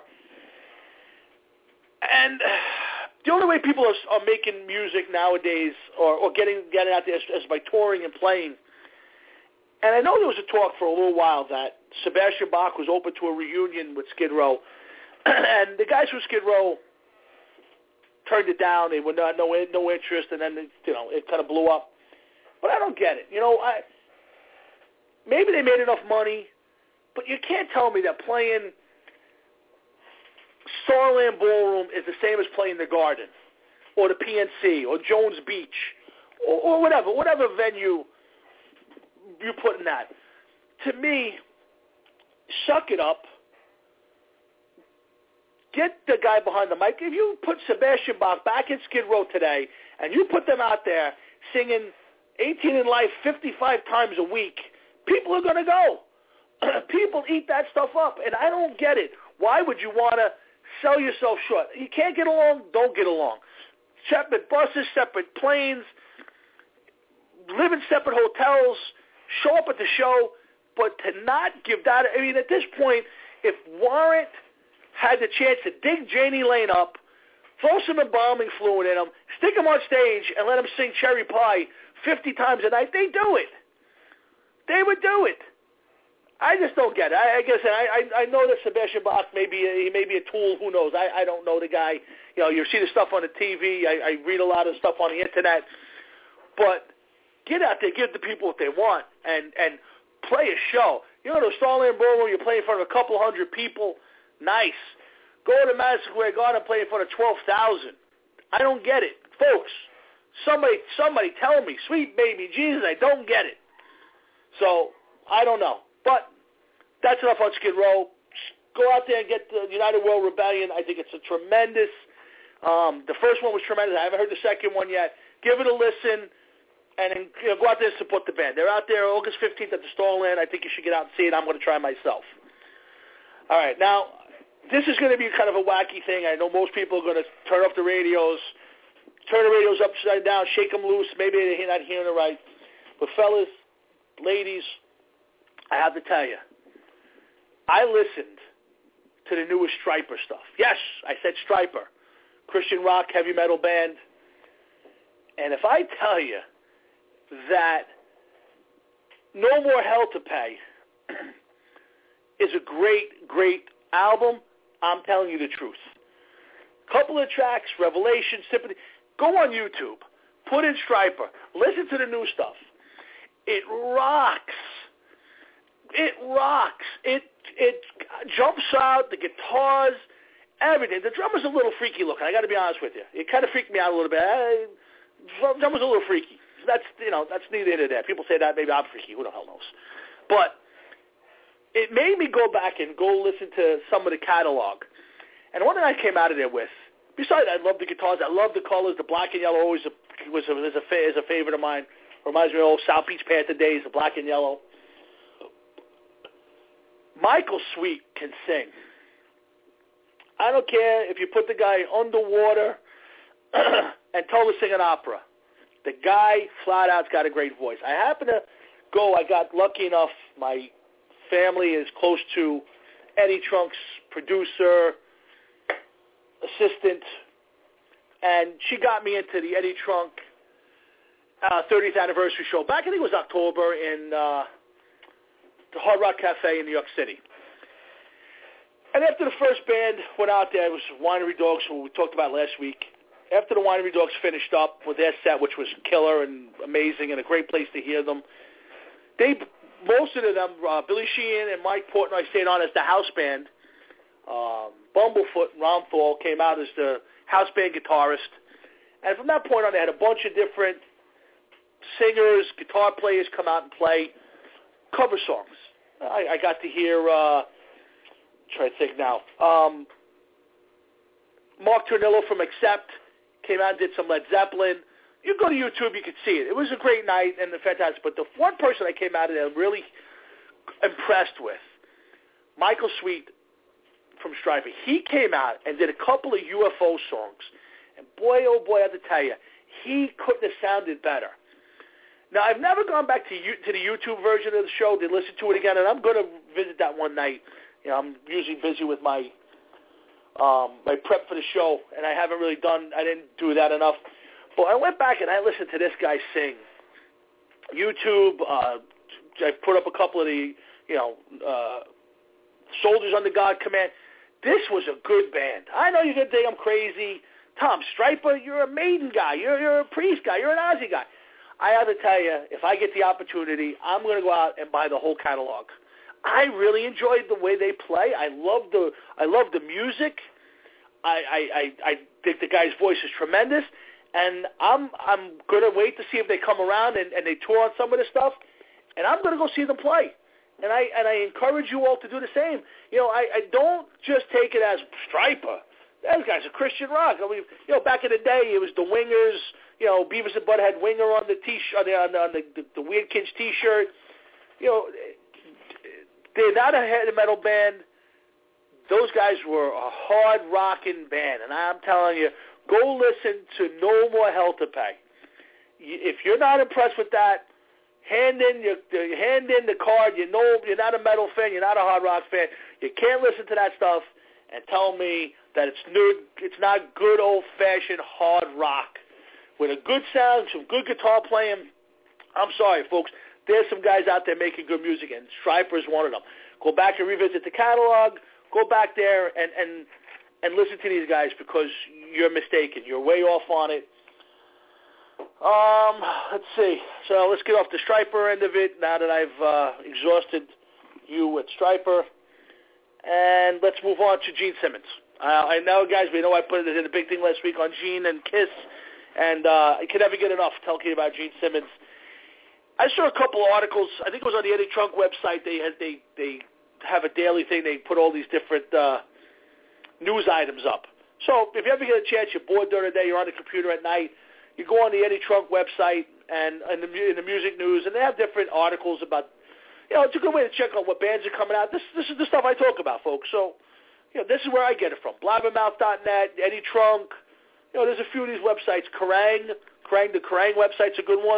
And the only way people are making music nowadays, or getting out there, is by touring and playing. And I know there was a talk for a little while that Sebastian Bach was open to a reunion with Skid Row, and the guys from Skid Row turned it down. They were not no interest, and then it kind of blew up. But I don't get it. You know, maybe they made enough money, but you can't tell me that playing Starland Ballroom is the same as playing the Garden or the PNC or Jones Beach or whatever venue you put in that. To me, suck it up. Get the guy behind the mic. If you put Sebastian Bach back in Skid Row today and you put them out there singing 18 in Life 55 times a week, people are going to go. People eat that stuff up, and I don't get it. Why would you want to sell yourself short? You can't get along, don't get along. Separate buses, separate planes. live in separate hotels, show up at the show, but to not give that, I mean, at this point, if Warrant had the chance to dig Janie Lane up, throw some embalming fluid in him, stick him on stage, and let him sing Cherry Pie 50 times a night, they do it. They would do it. I just don't get it. I know that Sebastian Bach he may be a tool. Who knows? I don't know the guy. You know, you see the stuff on the TV. I read a lot of stuff on the internet. But get out there, give the people what they want, and play a show. You know, the Starland Ballroom, you're playing in front of a couple hundred people. Nice. Go to Madison Square Garden and play in front of 12,000. I don't get it, folks. Somebody tell me, sweet baby Jesus, I don't get it. So I don't know, but that's enough on Skid Row. Go out there and get the United World Rebellion. I think it's a tremendous. The first one was tremendous. I haven't heard the second one yet. Give it a listen, and go out there and support the band. They're out there August 15th at the Starland. I think you should get out and see it. I'm going to try myself. All right, now this is going to be kind of a wacky thing. I know most people are going to turn off the radios, turn the radios upside down, shake them loose. Maybe they're not hearing it right. But fellas, ladies, I have to tell you, I listened to the newest Stryper stuff. Yes, I said Stryper, Christian rock, heavy metal band. And if I tell you that No More Hell to Pay is a great, great album, I'm telling you the truth. Couple of tracks, Revelation, Sympathy. Go on YouTube, put in Stryper, listen to the new stuff. It rocks. It rocks. It jumps out, the guitars, everything. The drummer's a little freaky looking, I got to be honest with you. It kind of freaked me out a little bit. The drummer's a little freaky. That's neither here nor there. People say that, maybe I'm freaky. Who the hell knows? But it made me go back and go listen to some of the catalog. And one thing I came out of there with, besides I love the guitars, I love the colors, the black and yellow always is a favorite of mine. Reminds me of old South Beach Panther days, the black and yellow. Michael Sweet can sing. I don't care if you put the guy underwater and told him to sing an opera. The guy flat out's got a great voice. I happen to go, I got lucky enough, my family is close to Eddie Trunk's producer, assistant, and she got me into the Eddie Trunk 30th anniversary show back, I think it was October, in the Hard Rock Cafe in New York City. And after the first band went out there, it was Winery Dogs, who we talked about last week. After the Winery Dogs finished up with their set, which was killer and amazing and a great place to hear them, most of them, Billy Sheehan and Mike Portnoy stayed on as the house band. Bumblefoot and Ron Thal came out as the house band guitarist. And from that point on, they had a bunch of different singers, guitar players come out and play cover songs. I got to hear, try to think now, Mark Tornillo from Accept came out and did some Led Zeppelin. You go to YouTube, you could see it. It was a great night and fantastic. But the one person I came out of there really impressed with, Michael Sweet from Stryper. He came out and did a couple of UFO songs. And boy, oh boy, I have to tell you, he couldn't have sounded better. Now, I've never gone back to the YouTube version of the show to listen to it again, and I'm going to visit that one night. You know, I'm usually busy with my prep for the show, and I didn't do that enough. But I went back and I listened to this guy sing. YouTube, I put up a couple of the, Soldiers Under God Command. This was a good band. I know you're going to think I'm crazy. Tom Stryper, you're a Maiden guy. You're a Priest guy. You're an Ozzy guy. I have to tell you, if I get the opportunity, I'm going to go out and buy the whole catalog. I really enjoyed the way they play. I love the music. I think the guy's voice is tremendous, and I'm going to wait to see if they come around and they tour on some of this stuff, and I'm going to go see them play. And I encourage you all to do the same. I don't just take it as Stryper. Those guys are Christian rock. I mean, back in the day, it was the Wingers. Beavis and Butthead Winger on the T-shirt, on the Weird Kids T-shirt. They're not a heavy metal band. Those guys were a hard rocking band, and I'm telling you, go listen to No More Hell to Pay. if you're not impressed with that, hand in the card. You know you're not a metal fan, you're not a hard rock fan. You can't listen to that stuff and tell me that it's not good old-fashioned hard rock with a good sound, some good guitar playing. I'm sorry, folks. There's some guys out there making good music, and Stryper is one of them. Go back and revisit the catalog. Go back there and listen to these guys, because you're mistaken. You're way off on it. Let's see. So let's get off the Stryper end of it now that I've exhausted you with Stryper. And let's move on to Gene Simmons. I know, guys, we know I put it in a big thing last week on Gene and Kiss, and I can never get enough talking about Gene Simmons. I saw a couple of articles. I think it was on the Eddie Trunk website. They have a daily thing. They put all these different news items up. So if you ever get a chance, you're bored during the day, you're on the computer at night, you go on the Eddie Trunk website and in the music news, and they have different articles about, it's a good way to check out what bands are coming out. This is the stuff I talk about, folks. So, this is where I get it from. Blabbermouth.net, Eddie Trunk. There's a few of these websites. The Kerrang website's a good one.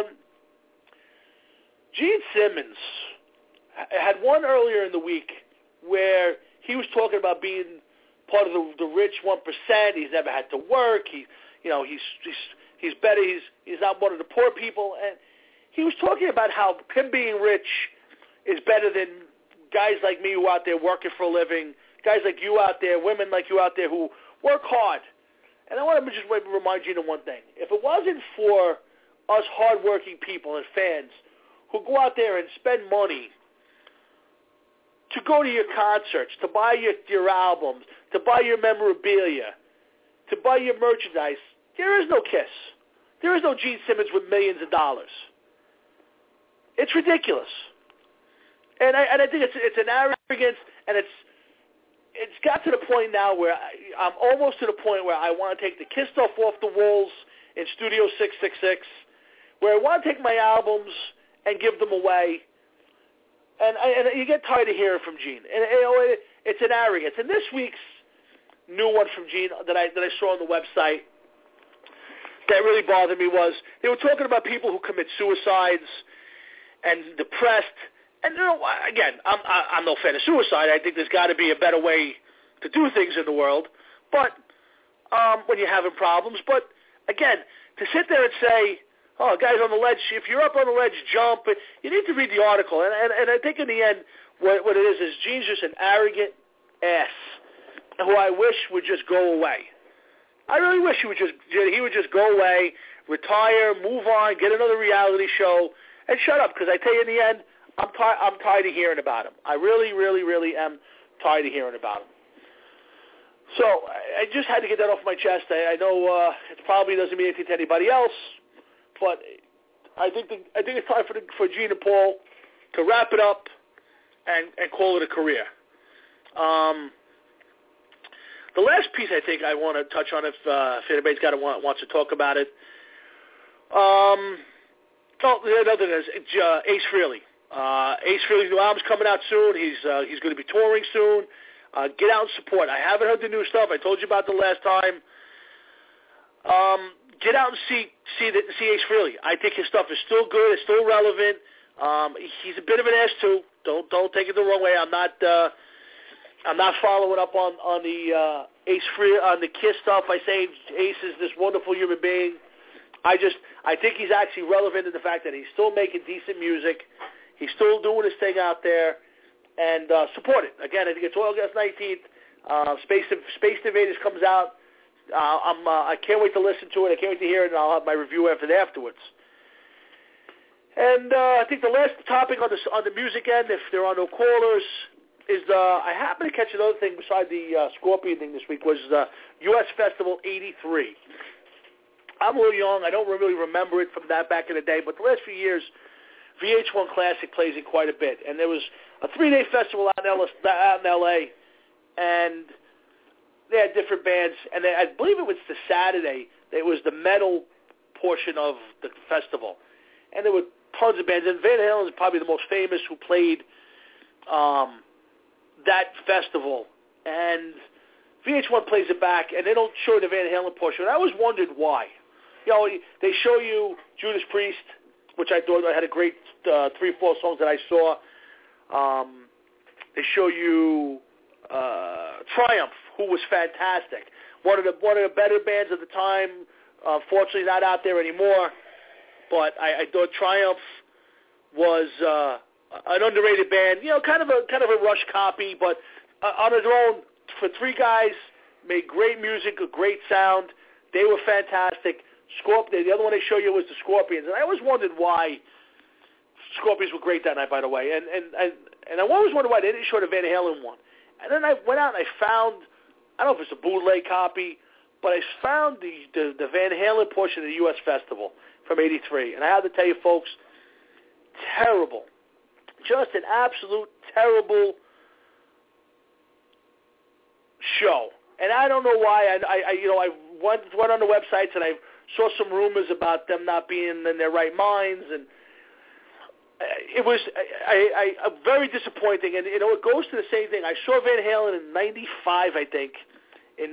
Gene Simmons had one earlier in the week where he was talking about being part of the rich 1%. He's never had to work. He's better. He's not one of the poor people. And he was talking about how him being rich is better than guys like me who are out there working for a living, guys like you out there, women like you out there who work hard. And I want to just remind you of one thing. If it wasn't for us hardworking people and fans who go out there and spend money to go to your concerts, to buy your albums, to buy your memorabilia, to buy your merchandise, there is no Kiss. There is no Gene Simmons with millions of dollars. It's ridiculous. And I think it's an arrogance, and it's got to the point now where I'm almost to the point where I want to take the Kiss stuff off the walls in Studio 666, where I want to take my albums and give them away. And you get tired of hearing from Gene. And it's an arrogance. And this week's new one from Gene that I saw on the website that really bothered me was they were talking about people who commit suicides and depressed. And again, I'm no fan of suicide. I think there's got to be a better way to do things in the world. But when you're having problems, but again, to sit there and say, "Oh, guys on the ledge, if you're up on the ledge, jump." You need to read the article. And I think in the end, what it is Gene's just an arrogant ass who I wish would just go away. I really wish he would just go away, retire, move on, get another reality show, and shut up. Because I tell you, in the end, I'm tired of hearing about him. I really, really, really am tired of hearing about him. So I just had to get that off my chest. I know it probably doesn't mean anything to anybody else, but I think it's time for Gene and Paul to wrap it up and call it a career. The last piece I think I want to touch on, if anybody's wants to talk about it. Another thing is Ace Frehley. Ace Frehley's new album's coming out soon. He's going to be touring soon. Get out and support. I haven't heard the new stuff. I told you about the last time. Get out and see Ace Frehley. I think his stuff is still good. It's still relevant. He's a bit of an ass too. Don't take it the wrong way. I'm not following up on the Ace Frehley on the Kiss stuff. I say Ace is this wonderful human being. I think he's actually relevant in the fact that he's still making decent music. He's still doing his thing out there, and support it. Again, I think it's August 19th. Space Invaders comes out. I can't wait to listen to it. I can't wait to hear it, and I'll have my review afterwards. And I think the last topic on the music end, if there are no callers, is I happened to catch another thing besides the Scorpion thing this week, was U.S. Festival 83. I'm a little young. I don't really remember it from that back in the day, but the last few years, VH1 Classic plays it quite a bit. And there was a 3-day festival out in L.A., and they had different bands. And I believe it was the Saturday. It was the metal portion of the festival. And there were tons of bands. And Van Halen is probably the most famous who played that festival. And VH1 plays it back, and they don't show the Van Halen portion. And I always wondered why. they show you Judas Priest, which I thought I had a great 3-4 songs that I saw. They show you Triumph, who was fantastic. One of the better bands of the time. Fortunately, not out there anymore. But I thought Triumph was an underrated band. Kind of a Rush copy, but on their own, for 3 guys, made great music, a great sound. They were fantastic. The other one they show you was the Scorpions, and I always wondered why Scorpions were great that night, by the way. And I always wondered why they didn't show the Van Halen one. And then I went out and I found, I don't know if it's a bootleg copy, but I found the Van Halen portion of the U.S. Festival from '83. And I have to tell you, folks, terrible. Just an absolute terrible show. And I don't know why. I went on the websites and I saw some rumors about them not being in their right minds, and it was very disappointing. And it goes to the same thing. I saw Van Halen in '95, I think. In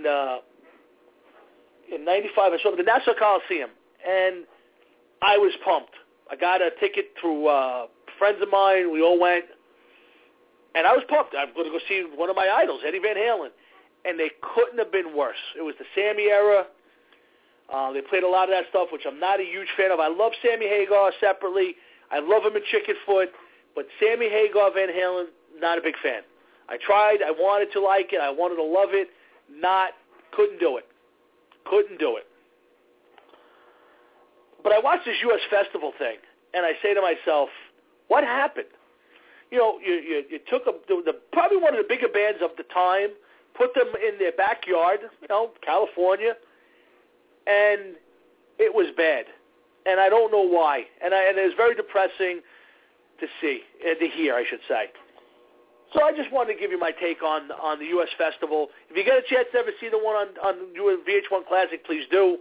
'95, I saw them at the Nassau Coliseum, and I was pumped. I got a ticket through friends of mine. We all went, and I was pumped. I'm going to go see one of my idols, Eddie Van Halen. And they couldn't have been worse. It was the Sammy era. They played a lot of that stuff, which I'm not a huge fan of. I love Sammy Hagar separately. I love him in Chickenfoot. But Sammy Hagar, Van Halen, not a big fan. I tried. I wanted to like it. I wanted to love it. Couldn't do it. Couldn't do it. But I watched this U.S. Festival thing, and I say to myself, what happened? You took probably one of the bigger bands of the time, put them in their backyard, California, and it was bad. And I don't know why. And it was very depressing to hear, I should say. So I just wanted to give you my take on the U.S. Festival. If you get a chance to ever see the one on VH1 Classic, please do.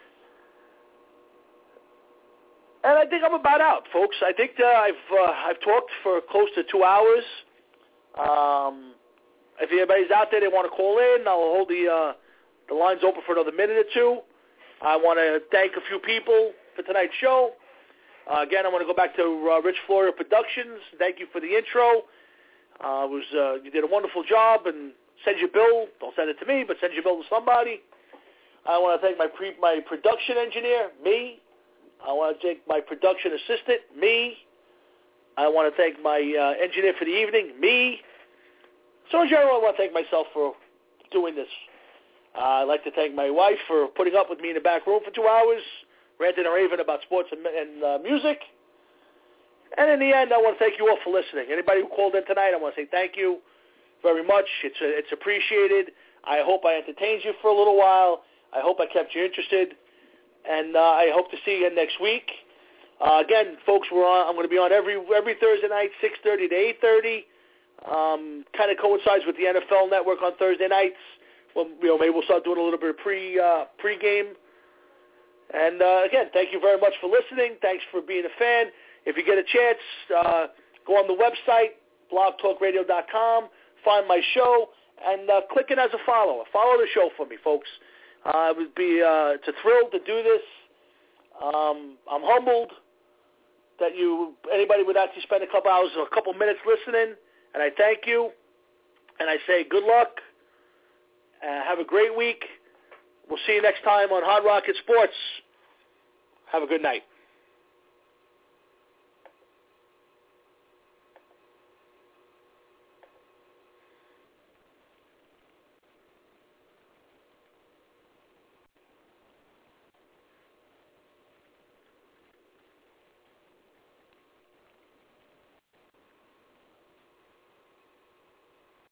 And I think I'm about out, folks. I think I've talked for close to 2 hours. If anybody's out there, they want to call in, I'll hold the lines open for another minute or two. I want to thank a few people for tonight's show. Again, I want to go back to Rich Florio Productions. Thank you for the intro. You did a wonderful job, and send your bill. Don't send it to me, but send your bill to somebody. I want to thank my production engineer, me. I want to thank my production assistant, me. I want to thank my engineer for the evening, me. So in general, I want to thank myself for doing this. I'd like to thank my wife for putting up with me in the back room for 2 hours, ranting and raving about sports and music. And in the end, I want to thank you all for listening. Anybody who called in tonight, I want to say thank you very much. It's appreciated. I hope I entertained you for a little while. I hope I kept you interested. And I hope to see you next week. Again, folks, I'm going to be on every Thursday night, 6:30 to 8:30. Kind of coincides with the NFL Network on Thursday nights. Well, maybe we'll start doing a little bit of pre-game. And again, thank you very much for listening. Thanks for being a fan. If you get a chance, go on the website, blogtalkradio.com, find my show, and click it as a follower. Follow the show for me, folks. It's a thrill to do this. I'm humbled that anybody would actually spend a couple hours or a couple minutes listening, and I thank you, and I say good luck, have a great week. We'll see you next time on Hard Rocket Sports. Have a good night.